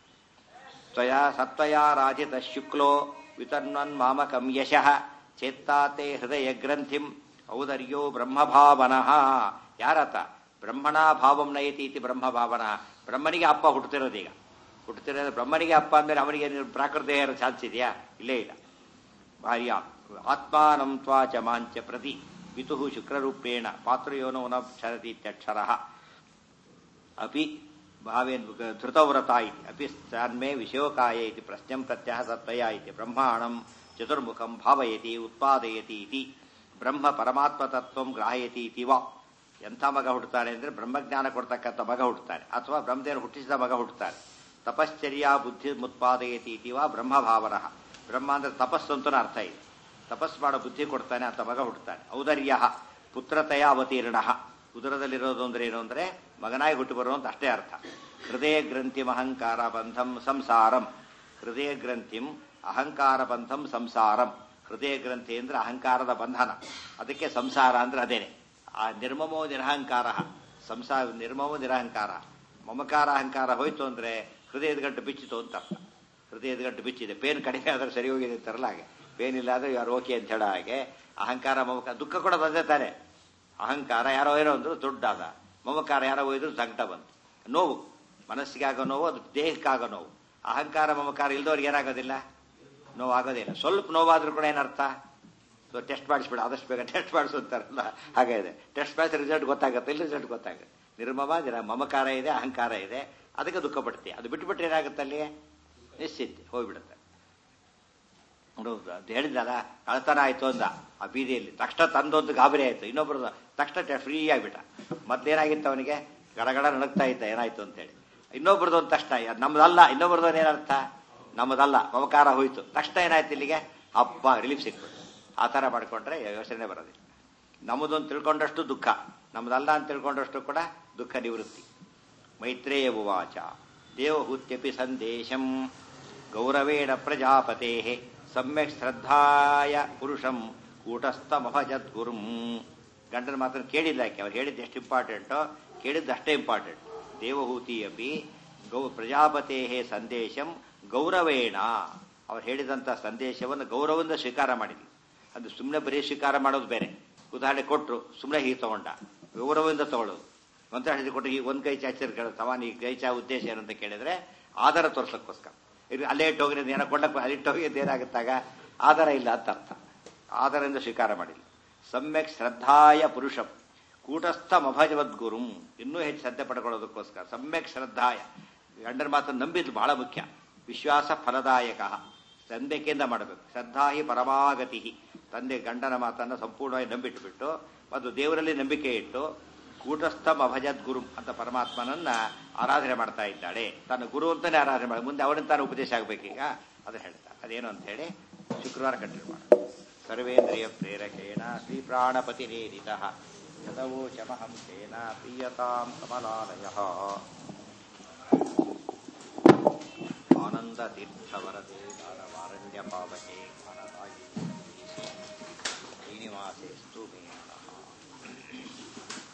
ಸತ್ವಯ ರಾಜಿತ ಶುಕ್ಲೋ ವಿತನ್ವನ್ ಮಾಮಕಂ ಯಶಃ ಚೇತ್ತಾತೆ ಹೃದಯ ಗ್ರಂಥಿಂ ಔದರ್ಯೋ ಬ್ರಹ್ಮಭಾವನಃ. ಯಾರತ? ಬ್ರಹ್ಮಣ ಭಾವಂ ನಯತಿ ಇತಿ ಬ್ರಹ್ಮಭಾವನಃ. ಬ್ರಹ್ಮನಿಗೆ ಅಪ್ಪ ಹುಟ್ಟುತ್ತಿರೋದೀಗ, ಹುಟ್ಟುತ್ತಿರೋದು ಬ್ರಹ್ಮನಿಗೆ ಅಪ್ಪ ಅಂದ್ಮೇಲೆ ಅವನಿಗೆ ಪ್ರಾಕೃತ ಚಾನ್ಸ್ ಇದೆಯಾ? ಇಲ್ಲೇ ಇಲ್ಲ. ಭಾರ್ಯ ಆತ್ಮಾನಂ ತ್ವಾಚ ಮಾಂಚ ಪ್ರತಿ ವಿತುಃ ಶುಕ್ರರೂಪೇಣ ಪಾತ್ರಯೋನೋ ನ ಕ್ಷರತಿ ಇತ್ಯಕ್ಷರ ಅಪಿ ಭಾವೇನ್ ಧೃತವ್ರತ ಇತಿ ಅಪಿ ಸಾನ್ಮೇ ವಿಷಯೋಕಾಯ ಇತಿ ಪ್ರಶ್ನಂ ಪ್ರತ್ಯಹ ಸತ್ವಯ ಇತಿ ಬ್ರಹ್ಮಾಣಂ ಚತುರ್ಮುಖಂ ಭಾವಯತಿ ಉತ್ಪಾದಯತಿ ಇತಿ ಬ್ರಹ್ಮ ಪರಮಾತ್ಮ ತತ್ವಂ ಗ್ರಾಹಯತಿ ಇತಿ ವಾ. ಎಂಥ ಮಗ ಹುಟ್ಟುತ್ತಾನೆ ಅಂದ್ರೆ ಬ್ರಹ್ಮಜ್ಞಾನ ಕೊಡ್ತಕ್ಕಂಥ ಮಗ ಹುಟ್ಟುತ್ತಾನೆ, ಅಥವಾ ಬ್ರಹ್ಮದೇವರು ಹುಟ್ಟಿಸಿದ ಮಗ ಹುಟ್ಟುತ್ತಾನೆ. ತಪಶ್ಚರ್ಯಾ ಬುದ್ಧಿ ಮುತ್ಪಾದಯತಿ ಇತಿ ವಾ ಬ್ರಹ್ಮಭಾವನಃ. ಬ್ರಹ್ಮ ಅಂದ್ರೆ ತಪಸ್ಸು ಅಂತನ ಅರ್ಥ ಇದೆ. ತಪಸ್ ಮಾಡೋ ಬುದ್ಧಿ ಕೊಡ್ತಾನೆ ಅಂತ ಮಗ ಹುಟ್ಟುತ್ತಾನೆ. ಔದರ್ಯ ಪುತ್ರತಯ ಅವತೀರ್ಣ. ಉದರದಲ್ಲಿರೋದು ಅಂದ್ರೆ ಏನು ಅಂದ್ರೆ ಮಗನಾಗಿ ಹುಟ್ಟು ಬರುವಂತ ಅಷ್ಟೇ ಅರ್ಥ. ಹೃದಯ ಗ್ರಂಥಿಂ ಅಹಂಕಾರ ಬಂಧಂ ಸಂಸಾರಂ. ಹೃದಯ ಗ್ರಂಥಿಂ ಅಹಂಕಾರ ಬಂಧಂ ಸಂಸಾರಂ. ಹೃದಯ ಗ್ರಂಥಿ ಅಂದ್ರೆ ಅಹಂಕಾರದ ಬಂಧನ, ಅದಕ್ಕೆ ಸಂಸಾರ ಅಂದ್ರೆ ಅದೇನೆ. ಆ ನಿರ್ಮಮೋ ನಿರಹಂಕಾರ, ಸಂಸಾರ ನಿರ್ಮಮೋ ನಿರಹಂಕಾರ. ಮಮಕಾರ ಅಹಂಕಾರ ಹೋಯ್ತು ಅಂದ್ರೆ ಹೃದಯದ ಗಂಟು ಬಿಚ್ಚಿತು ಅಂತ ಅರ್ಥ. ಹೃದಯದ ಗಂಟು ಬಿಚ್ಚಿದೆ, ಪೇನ್ ಕಡಿಮೆ ಆದ್ರೆ ಸರಿ ಹೋಗಿದೆ ಅಂತಾರಲ್ಲ ಹಾಗೆ, ಪೇನ್ ಇಲ್ಲ ಆದ್ರೆ ಯಾರು ಓಕೆ ಅಂತ ಹೇಳೋ ಹಾಗೆ. ಅಹಂಕಾರ ಮಮಕಾರ ದುಃಖ ಕೂಡ ಬಂದೇ ತಾನೆ. ಅಹಂಕಾರ ಯಾರೋ ಏನೋ ಅಂದ್ರು ದುಡ್ಡಾದ, ಮಮಕಾರ ಯಾರೋ ಹೋಯ್ದ್ರು ಸಂಕಟ ಬಂತು. ನೋವು ಮನಸ್ಸಿಗೆ ಆಗೋ ನೋವು, ಅದು ದೇಹಕ್ಕಾಗೋ ನೋವು. ಅಹಂಕಾರ ಮಮಕಾರ ಇಲ್ದವ್ರಿಗೆ ಏನಾಗೋದಿಲ್ಲ, ನೋವು ಆಗೋದಿಲ್ಲ. ಸ್ವಲ್ಪ ನೋವಾದ್ರೂ ಕೂಡ ಏನರ್ಥ? ಟೆಸ್ಟ್ ಮಾಡಿಸ್ಬಿಡ, ಆದಷ್ಟು ಬೇಗ ಟೆಸ್ಟ್ ಮಾಡಿಸುತ್ತಾರಲ್ಲ ಹಾಗೆ ಇದೆ. ಟೆಸ್ಟ್ ಮಾಡಿಸಿ ರಿಸಲ್ಟ್ ಗೊತ್ತಾಗುತ್ತೆ, ಇಲ್ಲಿ ರಿಸಲ್ಟ್ ಗೊತ್ತಾಗುತ್ತೆ. ನಿರ್ಮಮ ಮಮಕಾರ ಇದೆ, ಅಹಂಕಾರ ಇದೆ, ಅದಕ್ಕೆ ದುಃಖ ಪಡ್ತೀವಿ. ಅದು ಬಿಟ್ಟುಬಿಟ್ರೆ ಏನಾಗುತ್ತೆ? ಅಲ್ಲಿ ನಿಶ್ಚಿತ್ ಹೋಗ್ಬಿಡುತ್ತೆ. ಅದು ಹೇಳಿದ್ದಲ್ಲ, ಕಳತನ ಆಯ್ತು ಅಂದ ಆ ಬೀದಿಯಲ್ಲಿ, ತಕ್ಷಣ ತಂದೊಂದು ಗಾಬರಿ ಆಯ್ತು. ಇನ್ನೊಬ್ರದ್ದು ತಕ್ಷಣ ಫ್ರೀ ಆಗಿಬಿಟ್ಟ. ಮೊದ್ಲೇನಾಗಿತ್ತು ಅವನಿಗೆ? ಗಡಗಡ ನಡಗ್ತಾ ಇದ್ದ ಏನಾಯ್ತು ಅಂತೇಳಿ. ಇನ್ನೊಬ್ರದ್ದು ಒಂದು ತಕ್ಷಣ ನಮ್ದಲ್ಲ, ಇನ್ನೊಬ್ರದ್ದು ಏನರ್ಥ? ನಮ್ಮದಲ್ಲ, ಮಮಕಾರ ಹೋಯ್ತು. ತಕ್ಷಣ ಏನಾಯ್ತು ಇಲ್ಲಿಗೆ? ಹಬ್ಬ ರಿಲೀಫ್ ಸಿಕ್ಬಿಟ್ಟು. ಆ ಥರ ಮಾಡ್ಕೊಂಡ್ರೆ ಯೋಚನೆ ಬರೋದಿಲ್ಲ. ನಮ್ಮದೊಂದು ತಿಳ್ಕೊಂಡಷ್ಟು ದುಃಖ, ನಮ್ದಲ್ಲ ಅಂತ ತಿಳ್ಕೊಂಡಷ್ಟು ಕೂಡ ದುಃಖ ನಿವೃತ್ತಿ. ಮೈತ್ರೇಯ ಉವಾಚ ದೇವಹೂತ್ಯಪಿ ಸಂದೇಶಂ ಗೌರವೇಣ ಪ್ರಜಾಪತೆ ಸಮ್ಯಕ್ ಶ್ರದ್ಧಾಯ ಪುರುಷಂ ಕೂಟಸ್ಥಮಭಜದ್ಗುರುಂ. ಗಂಡನ ಮಾತನ್ನು ಕೇಳಿಲ್ಲ ಯಾಕೆ? ಅವ್ರು ಹೇಳಿದ್ದು ಎಷ್ಟು ಇಂಪಾರ್ಟೆಂಟೋ ಕೇಳಿದ್ದು ಅಷ್ಟೇ ಇಂಪಾರ್ಟೆಂಟ್. ದೇವಹೂತಿ ಅಪಿ ಪ್ರಜಾಪತೆ ಸಂದೇಶಂ ಗೌರವೇಣ. ಅವ್ರು ಹೇಳಿದಂಥ ಸಂದೇಶವನ್ನು ಗೌರವದಿಂದ ಸ್ವೀಕಾರ ಮಾಡಿದ್ವಿ. ಅದು ಸುಮ್ಮನೆ ಬರೀ ಸ್ವೀಕಾರ ಮಾಡೋದು ಬೇರೆ. ಉದಾಹರಣೆ ಕೊಟ್ಟರು, ಸುಮ್ಮನೆ ಹೀಗೆ ತಗೊಂಡ, ಗೌರವದಿಂದ ತಗೊಳ್ಳೋದು. ಮಂತ್ರ ಹೇಳಿದ್ರೆ ಕೊಟ್ಟು ಈಗ ಒಂದು ಕೈ ಚಾಚಿರ್ ಕೇಳೋದು, ತವಾನ್ ಈ ಕೈ ಚಾ ಉದ್ದೇಶ ಏನು ಅಂತ ಕೇಳಿದ್ರೆ ಆಧಾರ ತೋರ್ಸಕ್ಕೋಸ್ಕರ. ಇದು ಅಲ್ಲೇ ಇಟ್ಟೋಗಿರೋದು ಏನೋ ಕೊಂಡಕ್ಕೆ ಅಲ್ಲಿಟ್ಟೋಗಿದ್ದು ಏನಾಗುತ್ತಾಗ ಆಧಾರ ಇಲ್ಲ ಅಂತ ಅರ್ಥ. ಆಧಾರದಿಂದ ಸ್ವೀಕಾರ ಮಾಡಿಲ್ಲ. ಸಮ್ಯಕ್ ಶ್ರದ್ಧಾಯ ಪುರುಷಂ ಕೂಟಸ್ಥ ಮಭಜವದ್ಗುರುಂ, ಇನ್ನೂ ಹೆಚ್ಚು ಶ್ರದ್ಧೆ ಪಡ್ಕೊಳ್ಳೋದಕ್ಕೋಸ್ಕರ ಸಮ್ಯಕ್ ಶ್ರದ್ಧಾಯ, ಗಂಡನ ಮಾತನ್ನು ನಂಬಿದ್ದು ಬಹಳ ಮುಖ್ಯ. ವಿಶ್ವಾಸ ಫಲದಾಯಕ, ನಂಬಿಕೆಯಿಂದ ಮಾಡಬೇಕು. ಶ್ರದ್ಧಾಹಿ ಪರಮಾಗತಿ, ತಂದೆ ಗಂಡನ ಮಾತನ್ನು ಸಂಪೂರ್ಣವಾಗಿ ನಂಬಿಟ್ಟುಬಿಟ್ಟು ಮತ್ತು ದೇವರಲ್ಲಿ ನಂಬಿಕೆ ಇಟ್ಟು ಕೂಟಸ್ಥ ಅಭಜದ್ ಗುರು ಅಂತ ಪರಮಾತ್ಮನನ್ನ ಆರಾಧನೆ ಮಾಡ್ತಾ ಇದ್ದಾಳೆ. ತನ್ನ ಗುರು ಅಂತಾನೆ ಆರಾಧನೆ ಮಾಡಿ ಮುಂದೆ ಅವನಿಂದ ತಾನು ಉಪದೇಶ ಆಗ್ಬೇಕೀಗ. ಅದನ್ನ ಹೇಳ್ತಾ ಅದೇನು ಅಂತ ಹೇಳಿ ಶುಕ್ರವಾರ ಕಂಟಿನ್ಯೂ ಮಾಡೋಣ. ಸರ್ವೇಂದ್ರಿಯ ಪ್ರೇರಕೇಣ ಶ್ರೀ ಪ್ರಾಣಪತಿರೇರಿತ ಯದವೋಚಮಹಂಸೇನ ಪ್ರೀಯತಾಂ ಕಮಲಾಲಯಃ. ಆನಂದ ತೀರ್ಥವರದೆ ದಾನವಾರಣ್ಯ ಪಾವಕೆ ಶ್ರೀನಿವಾಸೇಸ್ತು ಮೇ ನಮಃ.